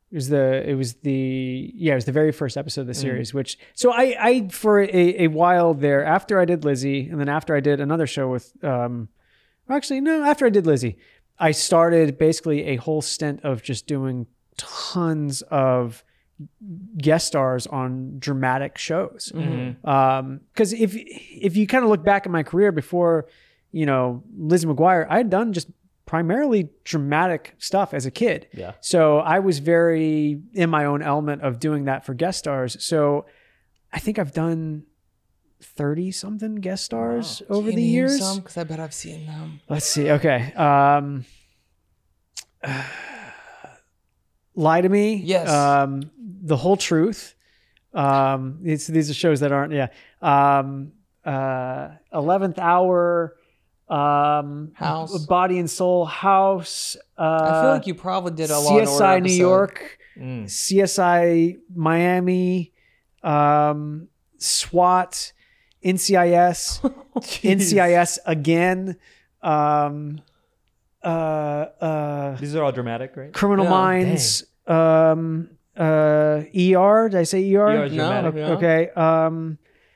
It was the it was the yeah it was the very first episode of the Mm. series. Which so I I for a, a while there after I did Lizzie and then after I did another show with um actually no after I did Lizzie I started basically a whole stint of just doing tons of guest stars on dramatic shows. Mhm. Um, because if if you kind of look back at my career before, you know, Lizzie McGuire, I had done just primarily dramatic stuff as a kid. Yeah. So I was very in my own element of doing that for guest stars. So I think I've done thirty something guest stars Can over you the name years. some? Because I bet I've seen them. Let's see. Okay. Um, Lie to Me. Yes. Um, The Whole Truth. Um, it's these are shows that aren't. Yeah. Um, uh, Eleventh Hour. Um, House. Body and Soul. House. Uh, I feel like you probably did a Law C and S Order I New episode. York. Mm. C S I Miami. Um, SWAT. N C I S. N C I S again. Um, uh, uh, These are all dramatic, right? Criminal Yeah. Minds. Um, uh, E R. Did I say E R? E R is No. dramatic. Yeah. Okay. Um,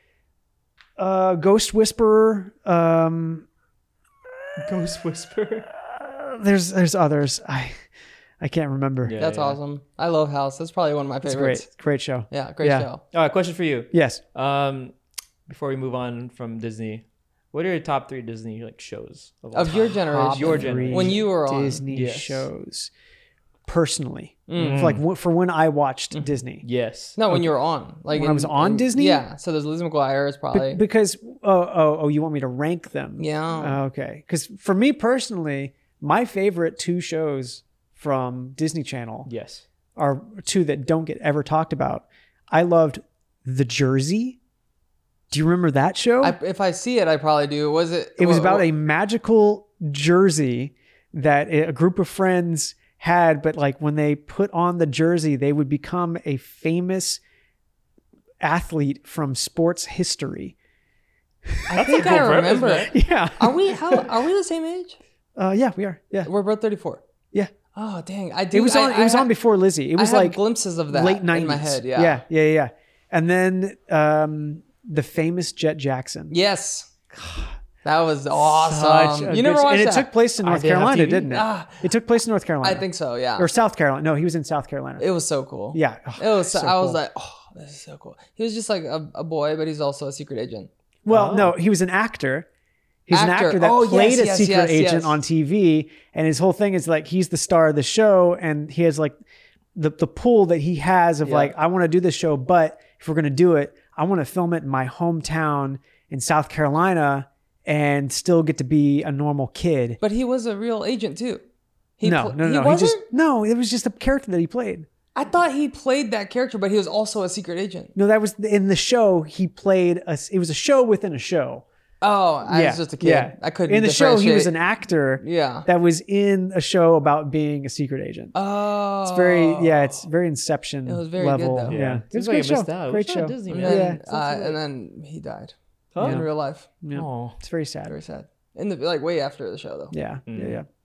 uh, Ghost Whisperer. Um, Ghost Whisperer. uh, there's there's others. I I can't remember. Yeah. That's awesome. I love House. That's probably one of my It's favorites. great. Great show. Yeah, great Yeah. show. All right, question for you. Yes. Um, before we move on from Disney, what are your top three Disney like shows all Of your time? generation. Your Three generation. When you were on. Disney Yes. shows. Personally, Mm. for like w- for when I watched Disney. Yes. No, when you were on. Like When I was on Disney? Yeah. So there's Lizzie McGuire is Be- probably. because oh oh oh, you want me to rank them? yeah. Okay. Because for me personally, my favorite two shows from Disney Channel Yes. are two that don't get ever talked about. I loved The Jersey. Do you remember that show? I, if I see it, I probably do. Was it? it was wha- about wha- a magical jersey that a group of friends had, but like when they put on the jersey, they would become a famous athlete from sports history. I think a I cool premise, remember. man. Yeah. Are we? How are we the same age? Uh, yeah, we are. Yeah. We're both thirty-four. Yeah. Oh dang! I do. It was I- on. I it was ha- on before Lizzie. It was I have like glimpses of that late nineties in my head. Yeah. Yeah. Yeah. Yeah. And then um, the famous Jet Jackson. Yes. That was Such awesome. a You never good- watched And it that? took place in I North did have Carolina, T V. didn't it? Ah. It took place in North Carolina. I think so. Yeah. Or South Carolina. No, he was in South Carolina. It was so cool. yeah. It was. So, So I was cool. like, oh, this is so cool. He was just like a, a boy, but he's also a secret agent. Well, Oh. no, he was an actor. He's an Actor. actor that Oh, yes, played a yes, secret yes, agent yes. on T V, and his whole thing is like he's the star of the show, and he has like the the pull that he has of Yeah. like I want to do this show, but if we're gonna do it, I want to film it in my hometown in South Carolina and still get to be a normal kid. But he was a real agent too. He no, pl- no, he no, he wasn't? just no. It was just a character that he played. I thought he played that character, but he was also a secret agent. No, that was in the show. He played a. It was a show within a show. Oh, I yeah, was just a kid. yeah. I couldn't. In the show, he was an differentiate. actor. Yeah. That was in a show about being a secret agent. Oh. It's very, yeah, it's very Inception It was very good, level. though. Yeah, it was Seems a like great I show. missed out. Great What's show. that Disney, And man? then, Yeah. uh, and then he died Huh? in real life. Yeah. Oh. It's very sad. Very sad. In the like way after the show though. Yeah, Mm. yeah, yeah.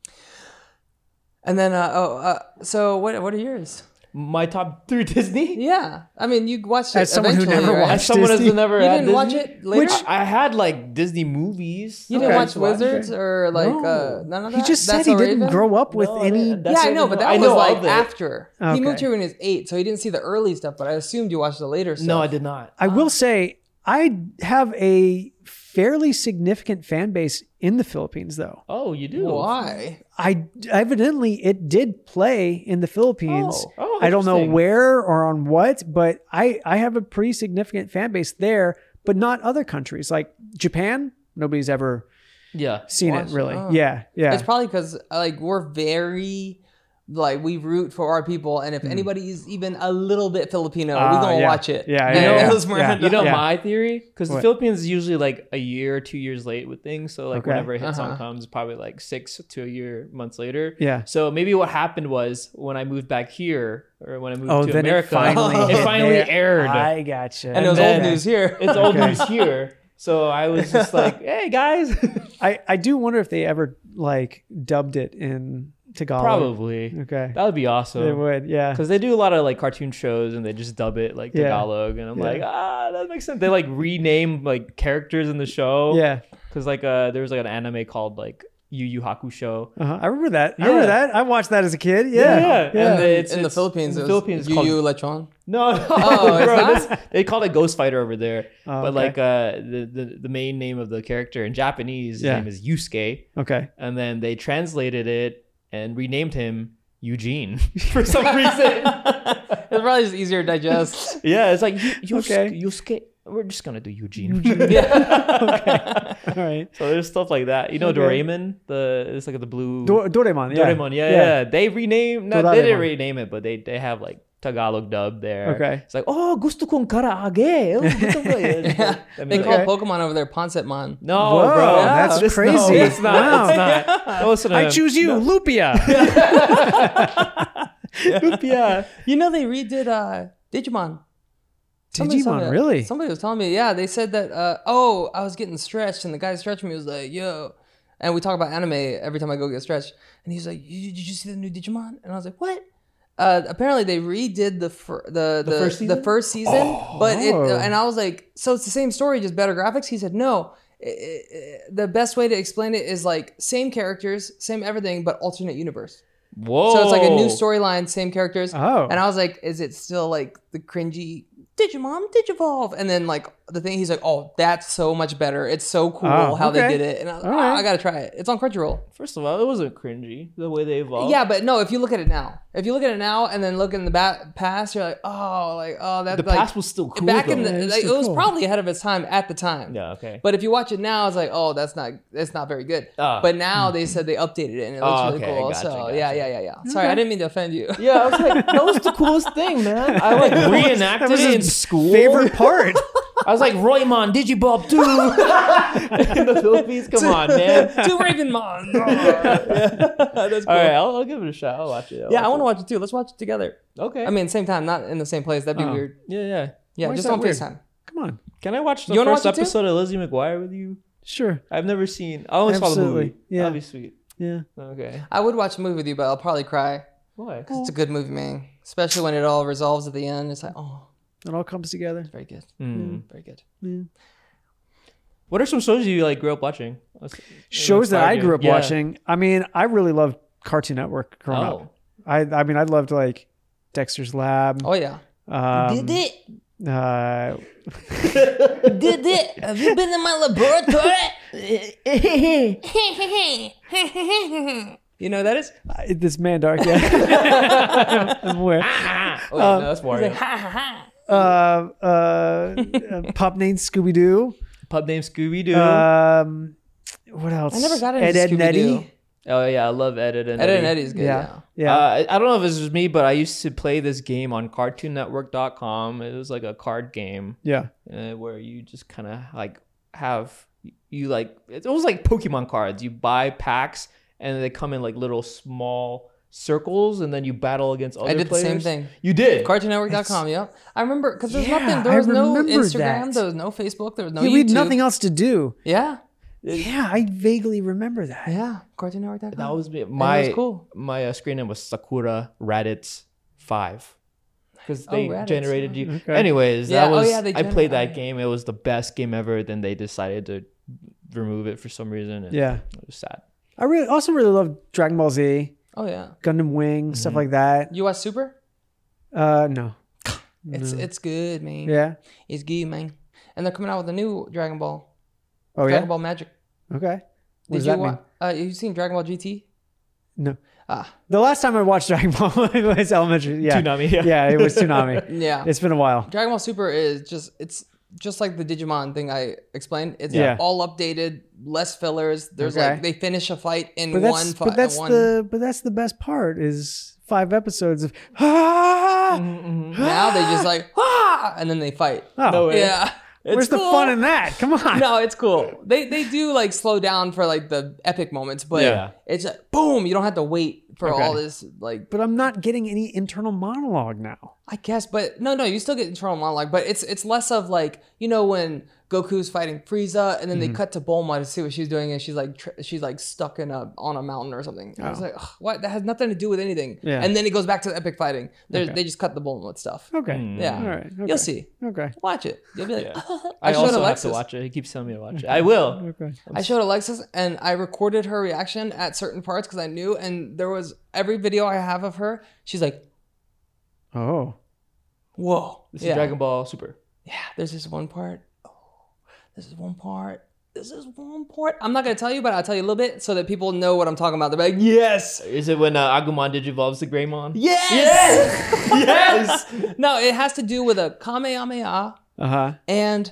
And then uh, oh, uh, so what? What are yours? My top three Disney? Yeah, I mean you watched it As someone who eventually, never right? As watched someone Disney? who's never You had didn't watch Disney? it later. Which- I had like Disney movies. you Okay. didn't watch to watch. Wizards or like No. uh, none of that. He just said That's he So didn't Raven? grow up with No, any. that- that's Yeah, I it. know, but that I was know like of it. after. He Okay. moved here when he was eight, so he didn't see the early stuff. But I assumed you watched the later stuff. No, I did not. I will say I have a fairly significant fan base in the Philippines, though. Oh, you do? Why? I evidently it did play in the Philippines. Oh, oh, I don't know interesting. where or on what, but I I have a pretty significant fan base there, but not other countries like Japan. Nobody's ever Yeah. seen Watch it it. really. Oh. Yeah, yeah. It's probably because like we're very like we root for our people, and if anybody's even a little bit Filipino, we Hmm. Ah, gonna yeah. watch it. Yeah, And yeah, yeah. those were- Yeah. You know Yeah. my theory? Because the What? Philippines is usually like a year or two years late with things. So like Okay. whenever a hit song Uh-huh. comes, probably like six to a year months later. Yeah. So maybe what happened was when I moved back here or when I moved Oh, to then America, it finally, it hit finally there. aired. I gotcha. And it was then- old news here. It's old Okay. news here. So I was just like, hey guys. I, I do wonder if they ever like dubbed it in Tagalog? Probably. Okay. That would be They awesome. would, yeah. Because they do a lot of like cartoon shows and they just dub it like Yeah. Tagalog, and I'm Yeah. like, ah, that makes sense. They like rename like characters in the show. Yeah. Because like uh, there was like an anime called like Yu Yu Hakusho. Uh-huh. I remember that. I remember Yeah. that. I watched that as a kid. Yeah, Yeah. yeah. Yeah. And it's, in the it's- Philippines, in it the was Philippines, it's Yu called Yu Lechon. no, no, Oh, it's bro, not? this- they call it Ghost Fighter over there. Oh, but okay. like uh, the, the the main name of the character in Japanese, his Yeah. name is Yusuke, Okay. and then they translated it and renamed him Eugene for some reason. It's probably just easier to digest. Yeah, it's like Yu- Okay. Yusuke. Yusuke. We're just gonna do Eugene. Yeah. All right. So there's stuff like that. You know, Okay. Doraemon, the it's like the blue Do- Doraemon. Yeah. Doraemon. Yeah, yeah, They renamed. No, they didn't Doraemon. rename it, but they they have like Tagalog dub there. Okay. It's like, oh, gusto kong karaage. Oh, gusto ko yun. Yeah. I mean, They like- call Okay. Pokemon over there Pancetmon. No, Whoa, bro, that's This- crazy. No, it's not. Wow. It's not. Don't listen to I him. choose you, Lupia. Yeah. You know they redid uh, Digimon. Somebody told me Digimon, that. really? Somebody was telling me, yeah, they said that, uh, oh, I was getting stretched, and the guy stretching me was like, yo. And we talk about anime every time I go get stretched. And he's like, "You- did you see the new Digimon? And I was like, what? Uh, apparently they redid the fir- the, the, first the season? first season, but it, Oh. and I was like, so it's the same story, just better graphics? He said, no. I- I- the best way to explain it is like same characters, same everything, but alternate universe. Whoa. So it's like a new storyline, same characters. Oh. And I was like, is it still like the cringy Digimon, Digivolve? And then like the thing, he's like, oh, that's so much better. It's so cool Oh, how okay. they did it. And I was like, All oh, right. I gotta try it. It's on Crunchyroll. First of all, it wasn't cringy the way they evolved. Yeah, but no, if you look at it now, if you look at it now and then look in the back past, you're like, oh, like, oh, that's the like, past was still cool. back in though. the, it's like, it still was cool. probably ahead of its time at the time. Yeah. Okay. But if you watch it now, it's like, oh, that's not, that's not very good. Ah. But now they said they updated it and it looks Oh, really okay, cool. gotcha, so gotcha. yeah, yeah, yeah, yeah. Sorry, I didn't mean to offend you. Yeah, I was like, that was the coolest thing, man. I like reenacted That was it in his school. Favorite part. I was like, Roymon, Digibob two in the Philippines. Come on, man. To Ravenmon. That's cool. All right, I'll, I'll give it a shot. I'll watch it. I'll Yeah, I watch want to watch it too. Let's watch it together. it. Okay. I mean, same time, not in the same place. That'd be Oh. weird. yeah, yeah. Yeah, Why is just that on weird? FaceTime. Come on. Can I watch the You wanna first watch it too? episode of Lizzie McGuire with you? Sure. I've never seen. I only saw the Absolutely. movie. Yeah. That'd be sweet. Yeah. Okay. I would watch a movie with you, but I'll probably cry. Why? It's a good movie, man. Especially when it all resolves at the end. It's like, oh, It all comes together. very good. Hmm. Very good. Yeah. What are some shows you like grew up watching? What's- Shows that I inspired grew you? up Yeah. watching. I mean, I really loved Cartoon Network growing up. Oh. I I mean, I loved like Dexter's Lab. Oh, yeah. Um, Did it? uh, Did it? Have you been in my laboratory? You know who that is? this Mandark, yeah. I'm aware. Oh, wait, no, that's Mario. Uh, uh, uh, Pup named Scooby Doo. Pub name Scooby Doo. Um, what else? I never got into Ed, Ed, and Scooby-Doo. Eddie. oh yeah, I love Ed, and Ed and Eddie. Eddie's good, yeah. Yeah, yeah. Uh, I I don't know if this was me, but I used to play this game on Cartoon Network dot com. It was like a card game yeah. uh, where you just kind of like have you like it was like Pokemon cards. You buy packs and they come in like little small circles, and then you battle against other I did the players. same thing. You did. Cartoon Network dot com, yeah. I remember, because there's Yeah, nothing, there I was no remember Instagram, that. there was no Facebook, there was no Yeah, YouTube. we had nothing else to do. Yeah. Yeah, I vaguely remember that. Yeah. Cartoon Network dot com. That was me. And My it was cool. my uh, screen name was Sakura Raditz five because Oh, they Raditz, generated you. Okay. Anyways, Yeah, that oh, was yeah, they I played gener- that game. It was the best game ever. Then they decided to remove it for some reason. And Yeah. it was sad. I really also really loved Dragon Ball Z, Oh, yeah. Gundam Wing, stuff Mm-hmm. like that. U S Super? Uh, no. It's it's good, man. Yeah. It's good, man. And they're coming out with a new Dragon Ball. Oh Dragon yeah. Ball Magic. Okay. What Did does you that wa- mean? Uh, you seen Dragon Ball G T? No. Ah, The last time I watched Dragon Ball was elementary. Yeah. Toonami, yeah. Yeah, it was Toonami. yeah. It's been a while. Dragon Ball Super is just it's just like the Digimon thing I explained. It's Yeah. all updated, less fillers. There's Okay. like they finish a fight in But one that's fight. but that's one. the but that's the best part is five episodes of ah, Now they just like ah, and then they fight. oh, No way. Yeah. It's where's the cool. fun in that? Come on. No, it's cool. They they do like slow down for like the epic moments, but Yeah. it's like boom. You don't have to wait for Okay. all this like. But I'm not getting any internal monologue now. I guess, but no, no, you still get internal monologue, but it's it's less of like, you know, when Goku's fighting Frieza, and then Mm-hmm. they cut to Bulma to see what she's doing, and she's like tr- she's like stuck in a on a mountain or something. And I was Oh. like, Ugh, what? That has nothing to do with anything. Yeah. And then it goes back to the epic fighting. They Okay. they just cut the Bulma stuff. Okay. Mm. Yeah, All right. Okay. you'll see. Okay. Watch it. You'll be like, Yeah. I, I, showed also have Alexis. to watch it. He keeps telling me to watch it. I will. Okay. I showed Alexis, and I recorded her reaction at certain parts because I knew. And there was every video I have of her. She's like, Oh. whoa. This yeah. is Dragon Ball Super. Yeah, there's this one part. Oh, this is one part. This is one part. I'm not gonna tell you, but I'll tell you a little bit so that people know what I'm talking about. They're like, yes, Is it when uh, Agumon digivolves to Greymon? yes, yes. No, it has to do with a Kamehameha Uh huh. and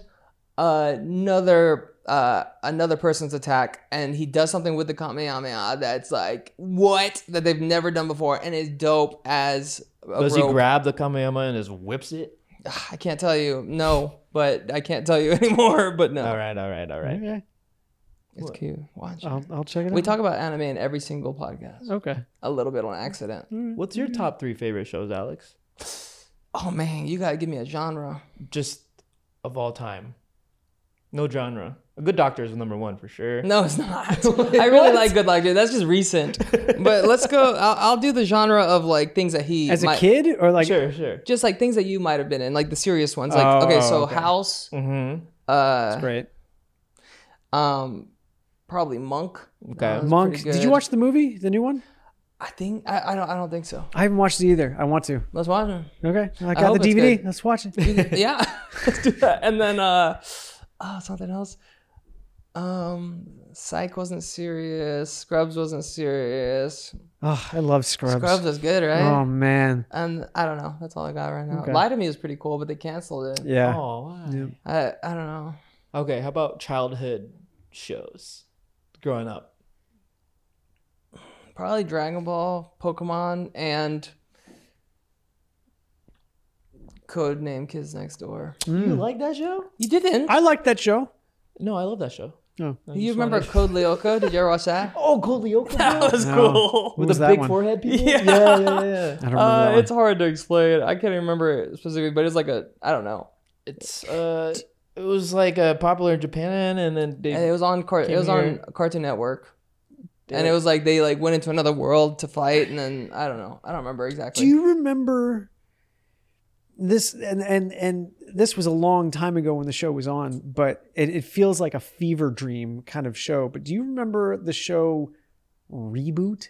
another uh, another person's attack, and he does something with the Kamehameha that's like what that they've never done before, and it's dope as. A Does rope. he grab the Kamehameha and just whips it? I can't tell you. No, but I can't tell you anymore. But no, All right, all right, all right. Okay. it's cute. Watch. it. I'll, I'll check it out. We talk about anime in every single podcast. Okay. A little bit on accident. What's your top three favorite shows, Alex? Oh man, you gotta give me a genre. Just of all time. No genre. A Good Doctor is number one for sure. No, it's not. I really like Good Luck, dude. That's just recent. But let's go. I'll, I'll do the genre of like things that he As a might- kid or like Sure, sure. just like things that you might have been in, like the serious ones. Like Oh, okay, so okay. House, Mm-hmm. uh, great. um, probably Monk. Okay. That was Monk. pretty Did good. you watch the movie, the new one? I think I, I don't. I don't think so. I haven't watched it either. I want to. Let's watch it. Okay. I got hope the it's D V D. good. Let's watch it. Yeah, let's do that. And then uh, oh, something else. Um, Psych wasn't serious. Scrubs wasn't serious. Oh, I love Scrubs. Scrubs is good, right? Oh man. And I don't know. That's all I got right now. Okay. Lie to Me is pretty cool, but they canceled it. Yeah. Oh, why? Yeah. I I don't know. Okay, how about childhood shows? Growing up. Probably Dragon Ball, Pokemon, and Codename Kids Next Door. You like that show? You didn't? I liked that show. No, I love that show. Oh. I you just remember wanted- Code Lyoko? Did you ever watch that? Oh, Code Lyoko. That was No. cool. What With was the that big one? forehead people? Yeah. yeah, yeah, yeah. I don't remember Uh, that one. it's hard to explain. I can't remember it specifically, but it's like a I don't know. It's uh it was like uh, popular in Japan and then they And it was on car- it came was on here. Cartoon Network. did And it was like they like went into another world to fight, and then I don't know. I don't remember exactly. Do you remember this? And and and this was a long time ago when the show was on, but it, it feels like a fever dream kind of show. But do you remember the show Reboot?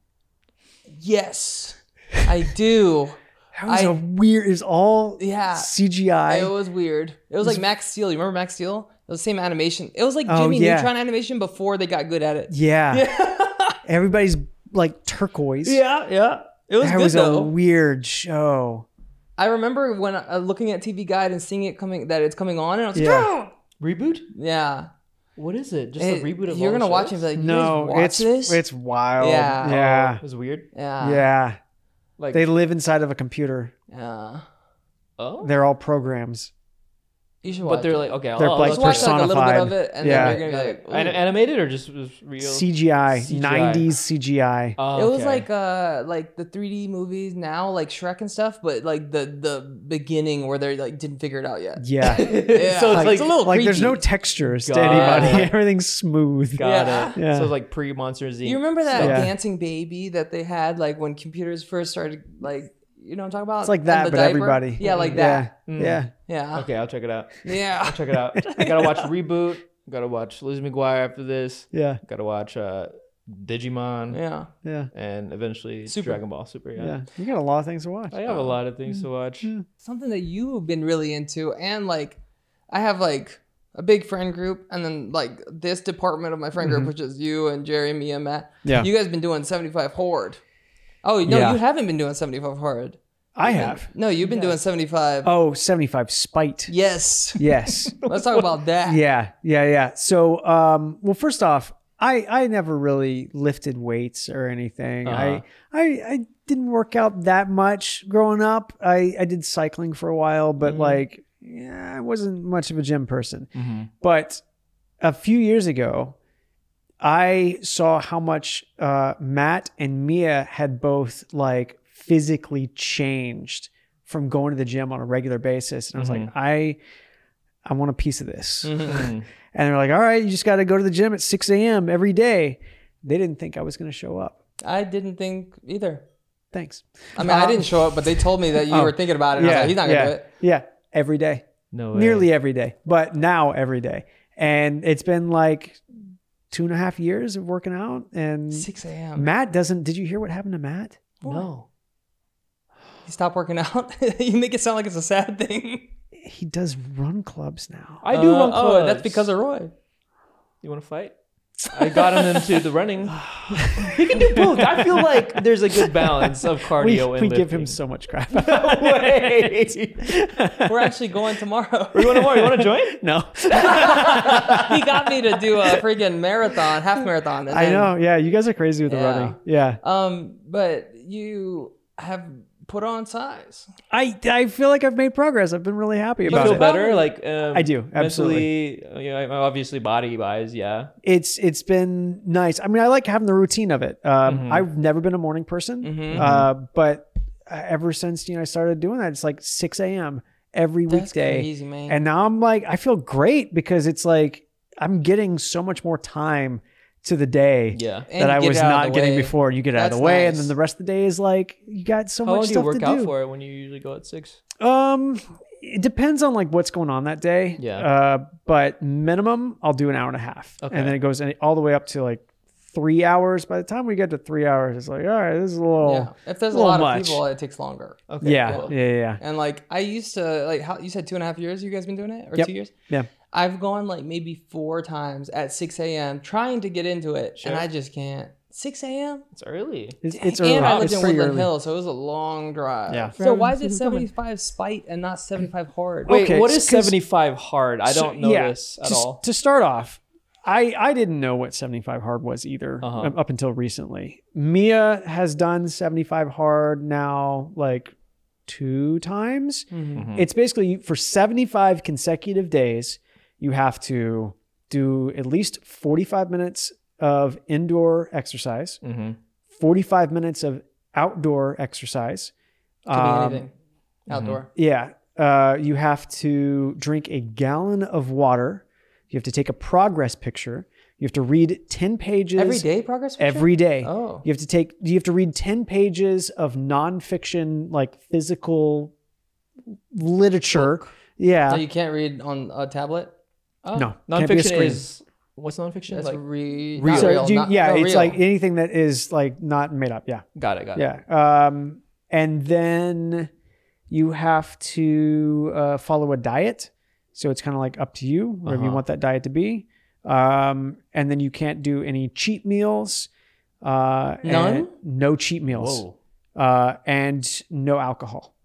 Yes, I do. That was I- a weird. It's all Yeah. C G I. It was weird. It was like Max Steel. You remember Max Steel? It was the same animation. It was like Oh, Jimmy yeah. Neutron animation before they got good at it. yeah. Everybody's like turquoise. Yeah, yeah. It was That good was though. a weird show. I remember when uh, looking at T V Guide and seeing it coming that it's coming on, and I was like, Yeah. Reboot? yeah. What is it? Just It- a reboot of you're all gonna the watch it shows? and be like, you No, guys watch it's this? it's wild. Yeah. Yeah. It was weird. yeah, Yeah. Like They live inside of a computer. yeah. oh, They're all programs. You should watch. but they're it. like okay. They're I'll, like just I'll watch check it out. like a little bit of personified. it, and Yeah. then you're gonna be like, An- ooh. animated or just was real? C G I, C G I. nineties C G I. Oh, It was okay. like uh like the three D movies now, like Shrek and stuff, but like the the beginning where they like didn't figure it out yet. Yeah. Yeah, So it's like, like- it's a little Like there's no creepy. textures to Got anybody. it. Everything's smooth. Got Yeah. it. Yeah. So it's like pre Monster Z. You remember that Yeah. dancing baby that they had like when computers first started, like you know what I'm talking about? It's like In that, the but diaper? everybody. Yeah, like that. Yeah. Mm. Yeah. Yeah. Okay, I'll check it out. Yeah. Check it out. I gotta watch Reboot. Gotta watch Lizzie McGuire after this. Yeah. Gotta watch uh, Digimon. Yeah. Yeah. And eventually Super. Dragon Ball Super. Yeah. Yeah. You got a lot of things to watch. I have a lot of things to watch. Something that you've been really into, and like I have like a big friend group, and then like this department of my friend group, which is you and Jerry, me, and Matt. Yeah. You guys been doing seventy-five Horde. Oh no, Yeah. you haven't been doing seventy-five Horde. I have. No, you've been doing seventy-five. Oh, seventy-five Spite. Yes. Yes. Let's talk about that. Yeah, yeah, yeah. So, um, well, first off, I I never really lifted weights or anything. Uh-huh. I, I I didn't work out that much growing up. I I did cycling for a while, but Mhm. like, yeah, I wasn't much of a gym person. Mm-hmm. But a few years ago, I saw how much uh, Matt and Mia had both like physically changed from going to the gym on a regular basis, and I was Mhm. like, I. I want a piece of this. Mm-hmm. And they're like, all right, you just got to go to the gym at six a.m. every day. They didn't think I was going to show up. I didn't think either. Thanks. I mean, I didn't show up, but they told me that you Oh. were thinking about it. And I was like, he's not gonna yeah, do it. Yeah, every day. No way. Nearly every day, but now every day. And it's been like two and a half years of working out. And six a.m. Matt doesn't. Did you hear what happened to Matt? No. You stop working out. You make it sound like it's a sad thing. He does run clubs now. I do Uh, run clubs. Oh, that's because of Roy. You want to fight? I got him into the running. He can do both. I feel like there's a good balance of We, cardio we and give him lifting. so much crap. Wait. We're actually going tomorrow. You want to more? You want to join? No, He got me to do a freaking marathon, half marathon. And I then, know. Yeah, you guys are crazy with the Yeah. running. Yeah, Um, but you have put on size. I I feel like I've made progress. I've been really happy You about feel it. better? Like um, I do, absolutely. Mentally, you know, obviously body wise, yeah. It's it's been nice. I mean, I like having the routine of it. Um, Mhm. I've never been a morning person, Mhm. uh, but ever since you know I started doing that, it's like six a.m. every That's weekday, crazy, man. and now I'm like I feel great because it's like I'm getting so much more time to the day Yeah. And that I get was it out of not the getting way. before. You get it out of That's the way, and nice. then the rest of the day is like you got so How much long do you stuff work to out do. for it when you usually go at six? Um, it depends on like what's going on that day. Yeah. Uh, but minimum, I'll do an hour and a half, Okay. and then it goes any, all the way up to like three hours. By the time we get to three hours, it's like, all right, this is a little. yeah. If there's a little lot much. of people, it takes longer. Okay. Yeah, cool. yeah, yeah, yeah. And like I used to like how you said two and a half years you guys been doing it or Yep. two years? Yeah. I've gone like maybe four times at six a.m. trying to get into it, Sure. and I just can't. six a.m. It's early. It's, it's and early. I lived It's in pretty Woodland early. Hills, so it was a long drive. Yeah. So why is it It's coming. seventy-five spite and not seventy-five hard? Wait, Okay, what is 'cause- seventy-five hard? I So, don't know yeah, this at to, all. To start off, I I didn't know what seventy-five hard was either Uh-huh. um, up until recently. Mia has done seventy-five hard now like two times. Mhm. It's basically for seventy-five consecutive days, you have to do at least forty-five minutes of indoor exercise, Mhm. forty-five minutes of outdoor exercise. Could be Um, anything. Outdoor. Yeah. Uh, you have to drink a gallon of water. You have to take a progress picture. You have to read ten pages Every day progress picture? Every day. Oh. You have to take. You have to read ten pages of nonfiction, like physical literature. Yeah. So you can't read on a tablet? Oh. no. Can't be a Nonfiction screen. is what's nonfiction? That's Like, re- real. not So real. you- not- yeah, no, it's real. like anything that is like not made up. Yeah. got it, got it. Yeah. Um, and then you have to uh, follow a diet. So it's kind of like up to you, whatever you Uh-huh. want that diet to be. Um, and then you can't do any cheat meals. Uh, and None? No cheat meals. Whoa. Uh, and no alcohol.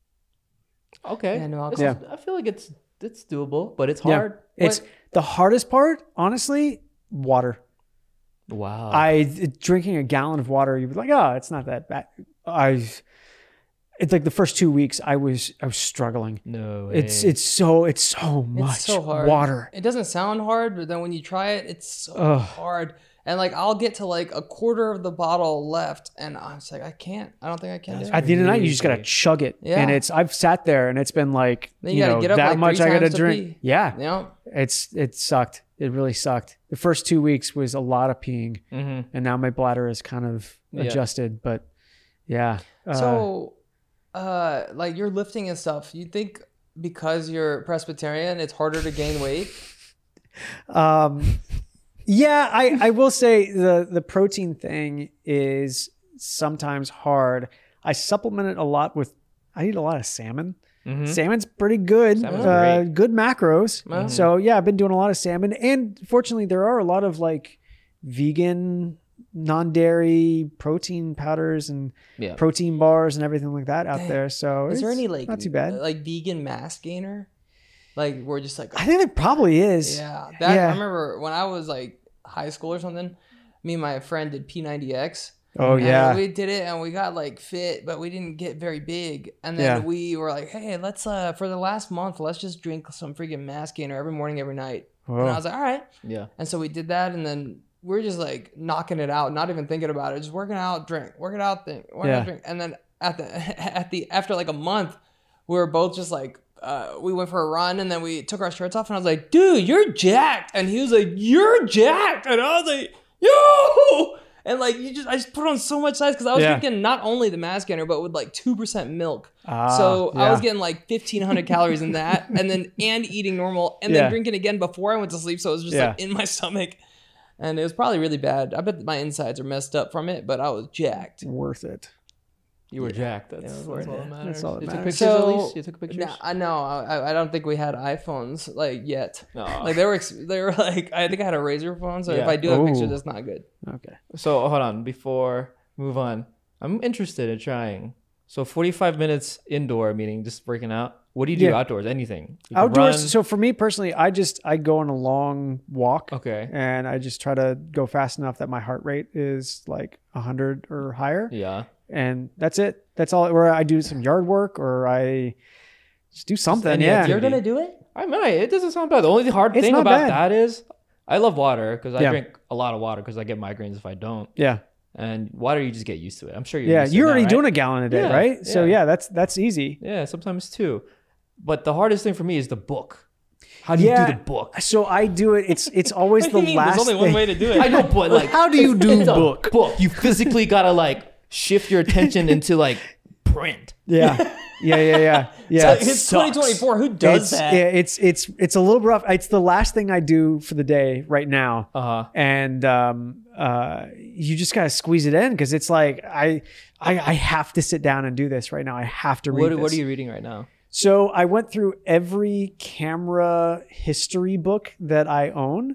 Okay. Yeah, no This is- alcohol. I feel like it's it's doable, but it's Yeah. hard. It's the hardest part, honestly, water. Wow. I drinking a gallon of water, you'd be like, oh, it's not that bad. I, it's like the first two weeks, I was I was struggling. no way. It's it's so it's so much It's so hard. water. It doesn't sound hard, but then when you try it, it's so Ugh. hard. And like I'll get to like a quarter of the bottle left, and I'm just like, I can't. I don't think I can. Do it. At the end of the night, you just gotta Crazy. chug it. Yeah. And it's I've sat there and it's been like Then you, you gotta know get up, that like, much three I gotta times to drink. pee. Yeah, You know? it's it sucked. It really sucked. The first two weeks was a lot of peeing, Mhm. and now my bladder is kind of Yeah. adjusted. But yeah, uh, So, uh, like you're lifting and stuff. You think because you're Presbyterian, it's harder to gain weight? Um, yeah, I, I will say the the protein thing is sometimes hard. I supplement it a lot with. I eat a lot of salmon. Mhm. Salmon's pretty good. Salmon's uh, great. good macros. Mhm. So yeah, I've been doing a lot of salmon, and fortunately, there are a lot of like vegan, non-dairy protein powders and Yeah. protein bars and everything like that out Dang. there. So Is there it's any like not too bad? like vegan mass gainer? Like we're just like I think there probably is. yeah. That Yeah. I remember when I was like high school or something. Me and my friend did P ninety X. Oh And yeah. we did it and we got like fit, but we didn't get very big. And then Yeah. we were like, hey, let's uh for the last month, let's just drink some freaking mass gainer every morning, every night. Whoa. And I was like, all right. Yeah. And so we did that, and then we're just like knocking it out, not even thinking about it, just working out, drink, work it out, thing, work Yeah. out, drink. And then at the at the after like a month, we were both just like uh, we went for a run and then we took our shirts off and I was like, dude, you're jacked. And he was like, you're jacked. And I was like, yo. And like, you just, I just put on so much size because I was Yeah. drinking not only the mass gainer, but with like two percent milk. Ah, so I yeah. was getting like fifteen hundred calories in that and then, and eating normal and then Yeah. drinking again before I went to sleep. So it was just Yeah. like in my stomach. And it was probably really bad. I bet my insides are messed up from it, but I was jacked. Worth it. You were jacked. That's, Yeah, it was that's worth all it. that matters. That's all that you took matters. pictures at So- least? You took pictures? No, I know. I, I don't think we had iPhones like yet. No. Like they were, ex- they were like. I think I had a Razor phone. So if Yeah. I do have a picture, Ooh. that's not good. Okay. So hold on, before move on, I'm interested in trying. So forty-five minutes indoor, meaning just working out. What do you do Yeah. outdoors? Anything? You can Outdoors. run. So for me personally, I just I go on a long walk. Okay. And I just try to go fast enough that my heart rate is like one hundred or higher. Yeah. And that's it. That's all. Or I do some yard work, or I just do something. any Yeah. activity. You're gonna do it? I mean, it doesn't sound bad. The only hard It's thing not about bad. that is I love water because I Yeah. drink a lot of water because I get migraines if I don't. Yeah. And water, you just get used to it. I'm sure you're Yeah. used to You're it now, already right? doing a gallon a day, Yeah, right? So yeah. yeah, that's that's easy. Yeah, sometimes two. But the hardest thing for me is the book. How do you Yeah. do the book? So I do it. It's it's always What do the you mean? last There's only one thing. way to do it. I know, but like, How do you it's- do it's a book? Book. You physically gotta like shift your attention into like print. Yeah. Yeah. Yeah. Yeah. Yeah. It's, it's twenty twenty-four. Who does it's, that? Yeah, it's it's it's a little rough. It's the last thing I do for the day right now. Uh huh. And um, uh, you just gotta squeeze it in because it's like I, I I have to sit down and do this right now. I have to read What, this. what are you reading right now? So I went through every camera history book that I own.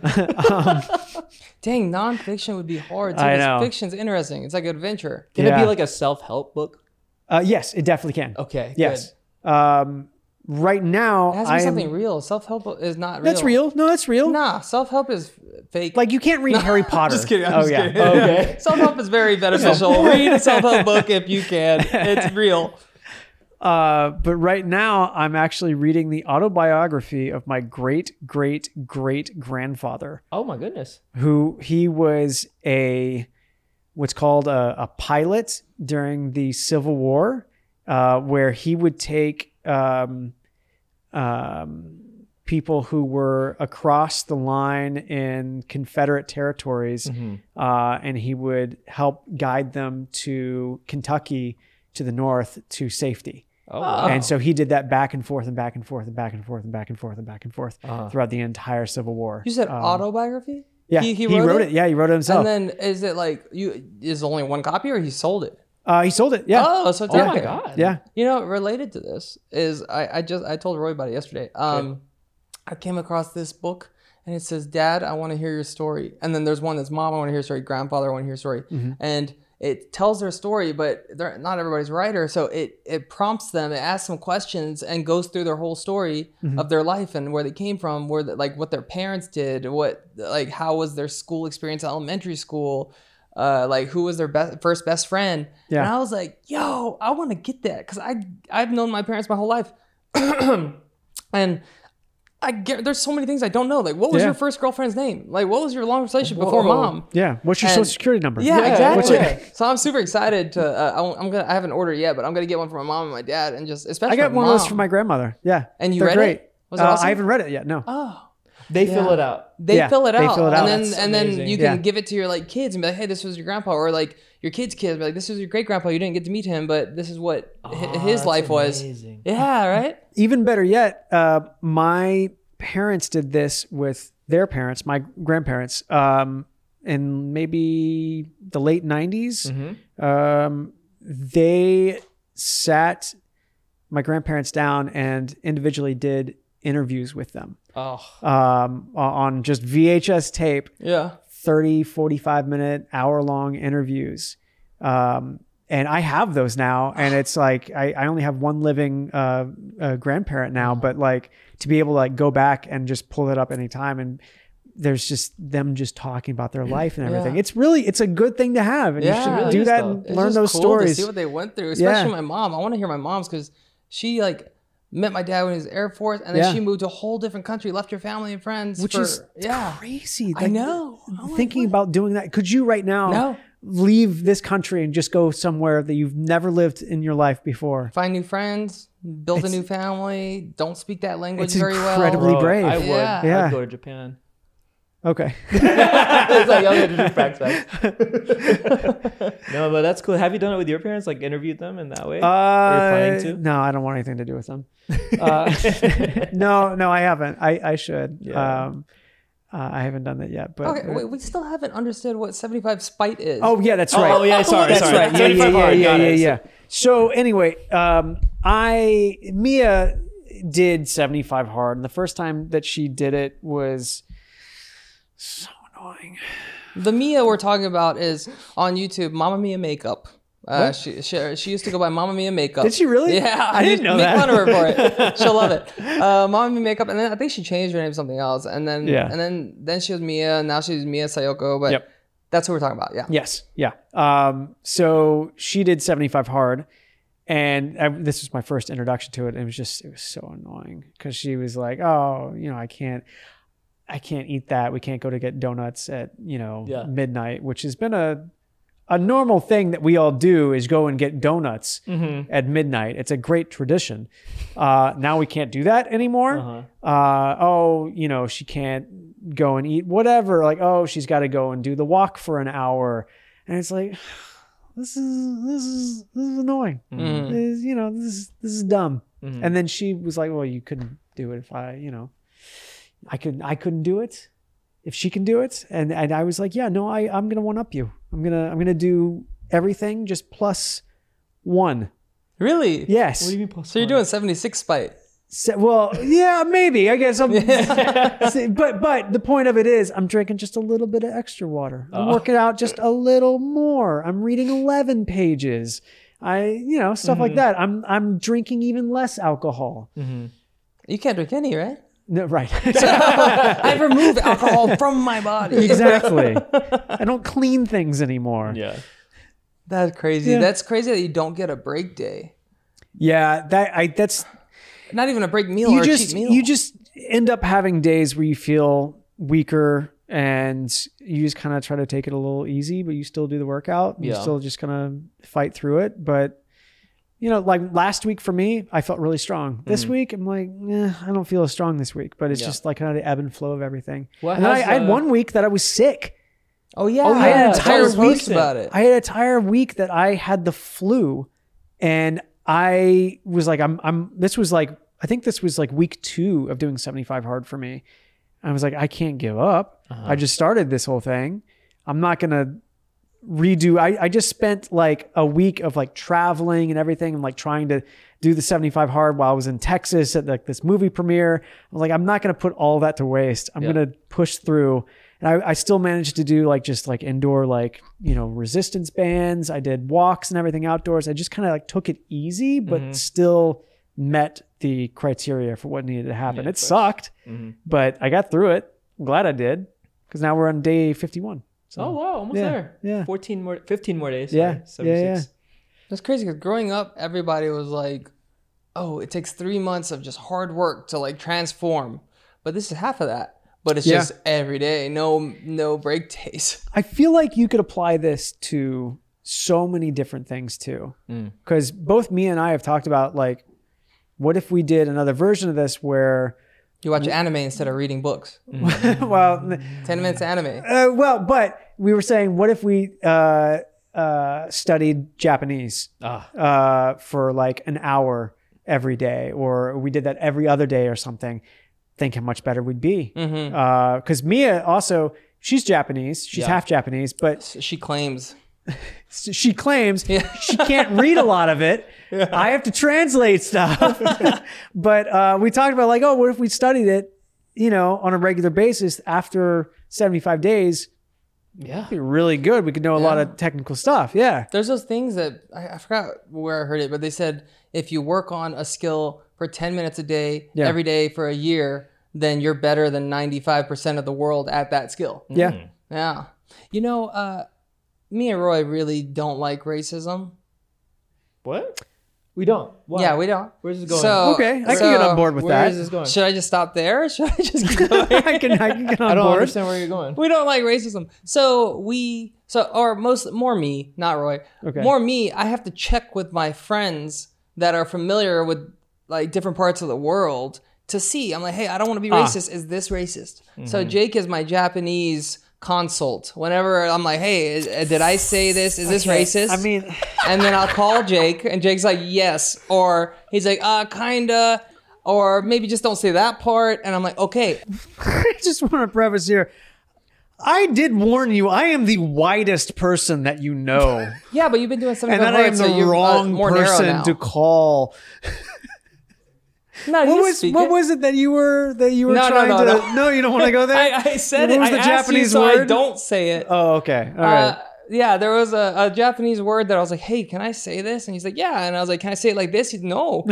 um, Dang, nonfiction would be hard. I I know. know. Fiction's interesting. It's like adventure. Can it Yeah. be like a self-help book? uh, yes, it definitely can. Okay. Yes. Um, right now, It has to I be am. something real. Self help is not real. That's real. No, that's real. Nah, self help is fake. Like you can't read Harry Potter. Just kidding. I'm oh just yeah. kidding. Okay. Self help is very beneficial. Read a self help book if you can. It's real. Uh, but right now, I'm actually reading the autobiography of my great great great grandfather, Oh my goodness. who he was a what's called a, a pilot during the Civil War, uh, where he would take um, um, people who were across the line in Confederate territories, Mm-hmm. uh, and he would help guide them to Kentucky to the north to safety. Oh. Wow. And so he did that back and forth and back and forth and back and forth and back and forth and back and forth Uh-huh. throughout the entire Civil War. You said Um, autobiography? Yeah, He, he, he wrote, wrote it? Yeah, he wrote it himself. And then is it like you? Is only one copy or he sold it? uh, he sold it. Yeah, Oh, so it's Oh out my there. god. yeah. You know, related to this is I, I just I told Roy about it yesterday. Um, I came across this book and it says, "Dad, I want to hear your story." And then there's one that's, "Mom, I want to hear your story." "Grandfather, I want to hear your story." Mm-hmm. And it tells their story, but they're not everybody's writer, so it it prompts them, it asks them questions, and goes through their whole story Mm-hmm. of their life and where they came from, where the, like what their parents did, what like how was their school experience, elementary school. Uh, like who was their best first best friend? Yeah. And I was like, "Yo, I want to get that because I I've known my parents my whole life, and I get there's so many things I don't know. Like, what was Yeah. your first girlfriend's name? Like, what was your long relationship before Whoa. mom? Yeah. What's your And- social security number? Yeah, Yeah, what's exactly. it- So I'm super excited to. Uh, I- I'm gonna. I haven't ordered yet, but I'm gonna get one for my mom and my dad, and just especially. I got my one of those mom. for my grandmother. Yeah. And you They're read great. it? Was it Uh, awesome? I haven't read it yet. No. Oh, They fill Yeah. it out. they Yeah, fill it they out, fill it out. and then That's and then amazing. you can Yeah. give it to your like kids and be like, "Hey, this was your grandpa," or like your kids' kids, be like, "This was your great grandpa. You didn't get to meet him, but this is what hi- Oh, his that's life was." amazing. Yeah, right. Even better yet, uh, my parents did this with their parents, my grandparents, um, in maybe the late nineties. Mhm. Um, they sat my grandparents down and individually did interviews with them Oh. um, on just V H S tape, Yeah. thirty, forty-five minute, hour long interviews. Um, and I have those now. And it's like, I, I only have one living uh, uh, grandparent now, but like to be able to like go back and just pull it up anytime. And there's just them just talking about their life and everything. Yeah. It's really, it's a good thing to have. And you Yeah, should it really do is, that though. and It's learn just those cool stories. to see what they went through, especially Yeah. my mom. I want to hear my mom's because she like met my dad when he was Air Force, and then Yeah. she moved to a whole different country, left her family and friends. Which for, is yeah. crazy. I know. I'm like, Thinking what? about doing that. Could you right now? No. leave this country and just go somewhere that you've never lived in your life before. Find new friends, build It's- a new family. Don't speak that language It's very well. incredibly Bro, brave. I would. Yeah. Yeah. I'd go to Japan. Okay. It's like, I'll go to just facts, facts. No, but that's cool. Have you done it with your parents? Like interviewed them in that way? Uh, planning to? No, I don't want anything to do with them. Uh, no, no, I haven't. I, I should. Yeah. Um, uh, I haven't done that yet. But Okay, wait, we still haven't understood what seventy-five spite is. oh yeah, that's Oh, right. oh, yeah, sorry, that's sorry. right. Yeah, yeah, seventy-five yeah, hard, yeah, got yeah, it. yeah. So anyway, um, I Mia did seventy-five hard, and the first time that she did it was so annoying. The Mia we're talking about is on YouTube, Mamma Mia Makeup. Uh, she, she she used to go by Mamma Mia Makeup. Did she really? Yeah, I didn't know make that. fun of her for it. She'll love it. Uh, Mamma Mia Makeup, and then I think she changed her name to something else, and then Yeah. and then then she was Mia, and now she's Mia Sayoko. But Yep. that's what we're talking about. Yeah. Yes, yeah. Um, so she did seventy-five hard, and I, this was my first introduction to it. And it was just, it was so annoying because she was like, "Oh, you know, I can't, I can't eat that. We can't go to get donuts at you know Yeah. midnight," which has been a a normal thing that we all do is go and get donuts Mm-hmm. at midnight. It's a great tradition. Uh, now we can't do that anymore. Uh-huh. Uh, oh, you know, she can't go and eat whatever. Like, oh, she's got to go and do the walk for an hour. And it's like, this is, this is, this is annoying. Mhm. This is, you know, this is, this is dumb. Mhm. And then she was like, well, you couldn't do it if I, you know, I could, I couldn't do it if she can do it. And, and I was like, yeah, no, I, I'm going to one up you. I'm going to, I'm going to do everything just plus one. Really? Yes. What do you mean plus So you're one? doing seventy-six spite. So, well, yeah, maybe. I guess I'm. See, but but the point of it is, I'm drinking just a little bit of extra water. I'm Oh. working out just a little more. I'm reading eleven pages. I, you know, stuff like that. I'm I'm drinking even less alcohol. Mhm. You can't drink any, right? No, right. I remove alcohol from my body. Exactly. I don't clean things anymore. Yeah. That's crazy. Yeah. That's crazy that you don't get a break day. Yeah, that I that's Not even a break meal you or a just cheat meal. you just end up having days where you feel weaker and you just kind of try to take it a little easy, but you still do the workout. And You're Yeah. still just gonna fight through it. But you know, like last week for me, I felt really strong. This week, I'm like, eh, I don't feel as strong this week. But it's Yeah. just like kind of the ebb and flow of everything. What and then I, has, I had uh, one week that I was sick. oh yeah, Oh, I had yeah, an that entire was week. recent. about it. I had an entire week that I had the flu, and I was like, I'm, I'm. This was like, I think this was like week two of doing seventy-five hard for me. I was like, I can't give up. Uh-huh. I just started this whole thing. I'm not gonna redo. I, I just spent like a week of like traveling and everything, and like trying to do the seventy-five hard while I was in Texas at like this movie premiere. I was like, I'm not gonna put all that to waste. I'm Yeah. gonna push through. And I, I still managed to do like just like indoor, like, you know, resistance bands. I did walks and everything outdoors. I just kind of like took it easy, but Mhm. still met the criteria for what needed to happen. Yeah, it of course. sucked, Mhm. but I got through it. I'm glad I did, because now we're on day fifty-one. So, Oh wow, almost yeah, there. yeah. Fourteen more, fifteen more days. Yeah, Sorry, yeah, seventy-six. That's crazy because growing up, everybody was like, "Oh, it takes three months of just hard work to like transform," but this is half of that. But it's Yeah. just every day, no no break days. I feel like you could apply this to so many different things too. Mm. Because both me and I have talked about like, what if we did another version of this where, You watch anime instead of reading books. well, Ten minutes anime. uh, well, but we were saying, what if we uh, uh, studied Japanese Ah, uh, for like an hour every day, or we did that every other day or something? Think how much better we'd be. Mm-hmm. Because Mia also, she's Japanese, she's Yeah. half Japanese, but She claims. she claims Yeah. she can't read a lot of it. I have to translate stuff. But uh, we talked about like, oh, what if we studied it, you know, on a regular basis after seventy-five days? yeah. It'd be really good. We could know a lot Yeah. of technical stuff. Yeah. There's those things that I, I forgot where I heard it, but they said if you work on a skill for ten minutes a day, Yeah. every day for a year, then you're better than ninety-five percent of the world at that skill. Yeah. Mm. Yeah. You know, uh, me and Roy really don't like racism. What? We don't. Why? Yeah, we don't. Where's this going? So, Okay, I so can get on board with Where that. is this going? Should I just stop there or should I just keep going? I can I can get on I don't board. understand where you're going. We don't like racism. So we so or most more me, not Roy. Okay. More me, I have to check with my friends that are familiar with like different parts of the world to see. I'm like, hey, I don't want to be Ah. racist. Is this racist? So Jake is my Japanese consult. Whenever I'm like, hey, is, uh, did I say this? Is this racist? I mean, And then I'll call Jake, and Jake's like, yes. Or he's like, uh, kinda. Or maybe just don't say that part. And I'm like, okay. I just want to preface here. I did warn you. I am the whitest person that you know, Yeah, but you've been doing something and that I am hard, so the you're uh, wrong more narrow person now. to call. No, you What was speak what it. was it that you were that you were No, no, trying no, to? no. No, you don't want to go there. I, I said What it. was I the asked Japanese you so I word? don't say it. Oh, okay. All right. Uh, yeah, there was a, a Japanese word that I was like, hey, can I say this? And he's like, yeah. And I was like, can I say it like this? He's no.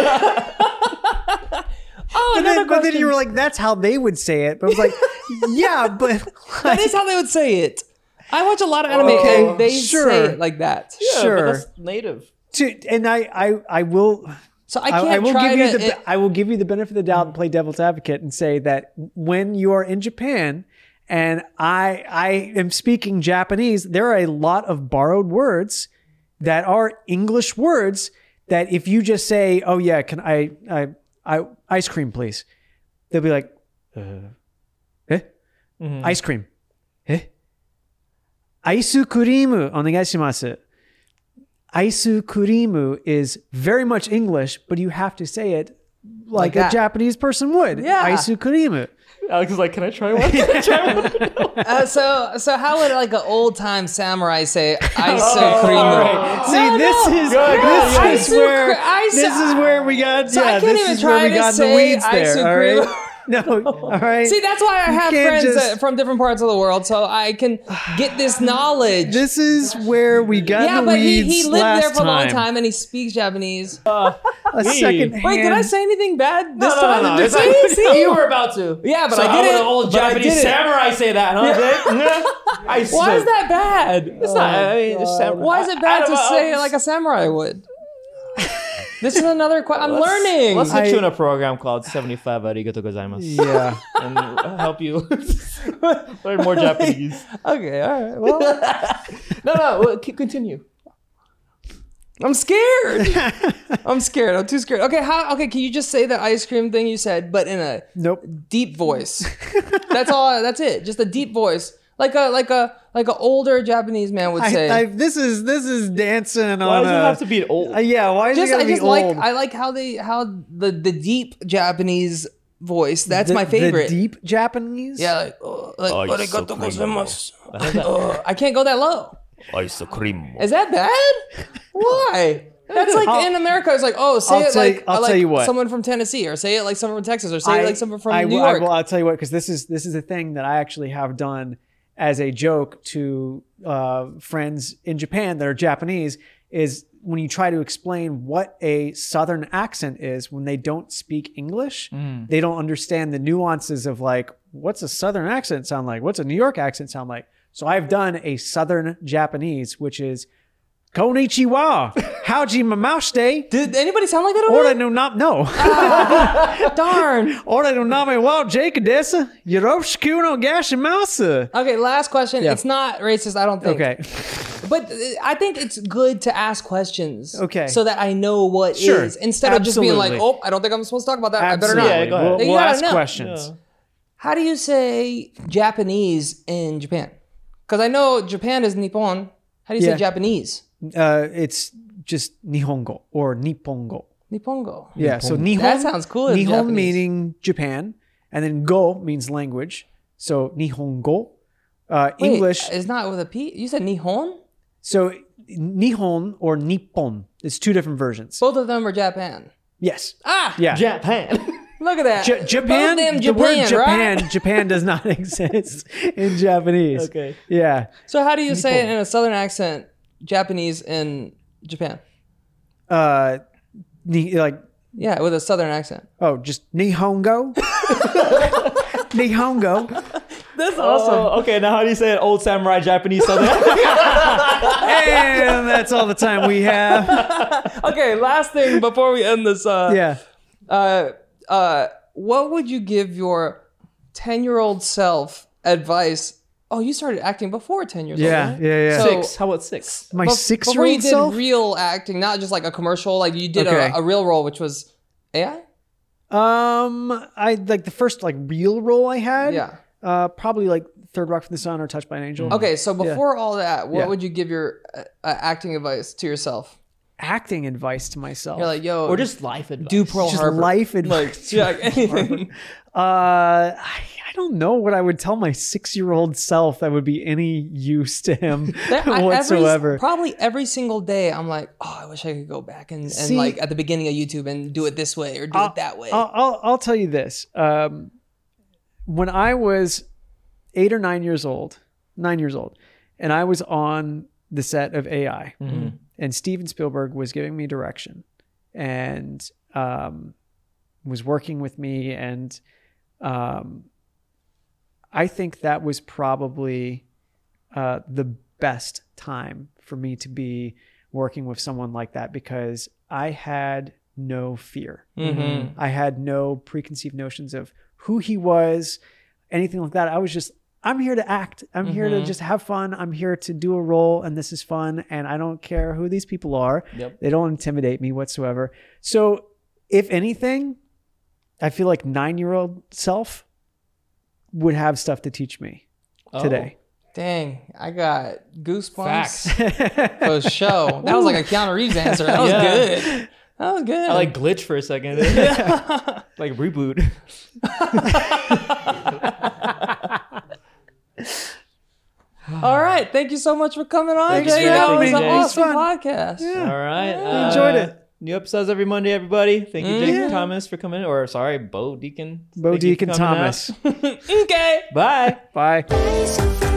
Oh, But another then, but then question. you were like, "That's how they would say it." But I was like, "Yeah, but That is how they would say it. I watch a lot of anime Okay, and they sure. say it like that. Yeah, Sure. but that's native. to, and I, I, I will, So I I, can't I will try give you to. the, it- I will give you the benefit of the doubt and play devil's advocate and say that when you are in Japan and I, I am speaking Japanese, there are a lot of borrowed words that are English words that if you just say, "Oh yeah, can I, I, I ice cream, please?" They'll be like, uh, "Eh, ice cream, eh." アイスクリームお願いします。アイスクリーム is very much English, but you have to say it like, Like a that. Japanese person would. Yeah. アイスクリーム Alex is like, can I try one? Can I try one? uh, so so how would like an old time samurai say ice Oh, cream? alright. See, No, this no. is Good, this good, is good. where Ice- this is where we got. So I yeah, can't this even is where try we to got in the say weeds ice there. All cream. right. No, all right. See, that's why I have can't friends just- that, from different parts of the world, so I can get this knowledge. This is where we got yeah, in the but he, weeds he lived last there for a long time. time and he speaks Japanese. A Me. second Wait, did I hand- say anything bad this No, no, time? no, no. It's See, like, see? you were about to. Yeah, but so I how would didn't. an old But I Japanese didn't. samurai say that, huh, Jake? I Why is that bad? It's not. I mean, it's sam- Why is it bad I- I to don't- say it like a samurai would? This is another question. I'm Let's- learning. Let's get I- you in a program called seventy-five Arigato Gozaimasu. Yeah. And help you learn more Japanese. Okay, all right. Well, No, no, well, c- continue. I'm scared. I'm scared. I'm too scared. Okay, how? Okay, can you just say the ice cream thing you said, but in a Nope. deep voice? That's all. That's it. Just a deep voice, like a like a like an older Japanese man would say. I, I, this is this is dancing Why on does it a. have to be old? Uh, yeah, why is just it gotta I be just old? like I like how they how the the deep Japanese voice. That's The- my favorite. The deep Japanese. Yeah, like, oh, like Oh, you're so arigato creamy. gozaimasu. I heard that. Oh, I can't go that low. Ice cream. Is that bad? Why? That's like I'll- in America. It's like, oh, say I'll it tell you- like I'll like tell you what. someone from Tennessee, or say it like someone from Texas, or say I- it like someone from I, New will- I York. will, I'll tell you what, because this is this is a thing that I actually have done as a joke to uh, friends in Japan that are Japanese. Is when you try to explain what a Southern accent is when they don't speak English, they don't understand the nuances of like, what's a Southern accent sound like? What's a New York accent sound like? So I've done a Southern Japanese, which is Konnichiwa, howji mamaushite, Did anybody sound like that or over I know not no. there? Darn. Ora no name wa Jake dessa. Yoroshiku no gashimasu. Okay, last question. Yeah. It's not racist, I don't think. Okay. But uh, I think it's good to ask questions. Okay. So that I know what is Sure. instead of just being like, Absolutely. oh, I don't think I'm supposed to talk about that. I better Absolutely. not. Yeah, go ahead. We'll, You we'll gotta ask know. questions. How do you say Japanese in Japan? Because I know Japan is Nippon. How do you Yeah. say Japanese? Uh, it's just Nihongo or Nippongo. Nippongo. Yeah. So Nihon. That sounds cool in Nihon Japanese. meaning Japan, and then go means language. So Nihongo. Uh, Wait, English. is not with a P. You said Nihon? So Nihon or Nippon. It's two different versions. Both of them are Japan. Yes. Ah, Yeah. Japan. look at that. J- Japan, Both them the Japan, word Japan, right? Japan does not exist in Japanese. Okay. Yeah. So how do you say it in a southern accent, Japanese in Japan? Uh, ni- like Yeah, with a southern accent. oh, just Nihongo. Nihongo. That's awesome. Oh, okay, now how do you say it? Old samurai Japanese southern. And that's all the time we have. Okay, last thing before we end this. Uh, Yeah. Uh, uh, what would you give your ten-year-old self advice? Oh, you started acting before ten years Yeah, old. yeah, yeah. So- Six. How about six? My Bef- six-year-old Before you did self. real acting, not just like a commercial, like you did Okay. a, a real role, which was A I. Um, I like the first like real role I had. Yeah. Uh, probably like Third Rock from the Sun or Touched by an Angel. Okay, so before all that, what Yeah. would you give your uh, uh, acting advice to yourself? Acting advice to myself. You're like, yo, Or just life advice. do Pearl just Harbor. life Like, advice. yeah, anything. Uh, I, I don't know what I would tell my six-year-old self that would be any use to him That- I- whatsoever. Every, probably every single day, I'm like, oh, I wish I could go back and, and See- like at the beginning of YouTube and do it this way or do I'll- it that way. I'll, I'll, I'll tell you this. Um, when I was eight or nine years old, nine years old, and I was on the set of A I, Mm-hmm. and Steven Spielberg was giving me direction and um, was working with me. And um, I think that was probably uh, the best time for me to be working with someone like that, because I had no fear. Mm-hmm. I had no preconceived notions of who he was, anything like that. I was just, I'm here to act. I'm here to Mhm. just have fun. I'm here to do a role, and this is fun. And I don't care who these people are. Yep. They don't intimidate me whatsoever. So, if anything, I feel like nine-year-old self would have stuff to teach me Oh. today. Dang, I got goosebumps Facts. for a show. That was like a Keanu Reeves answer. That was Yeah. good. That was good. I like glitch for a second. Like reboot. All right, thank you so much for coming on, Thanks Jay. for That having was me, an Jay. awesome It was podcast. Yeah. All right. I enjoyed uh, it. New episodes every Monday, everybody. Thank you, Mm. Jake Yeah. Thomas, for coming. Or sorry, Bo Deacon. Bo Thank you for Deacon coming out. Thomas. Okay. Bye. Bye. Days of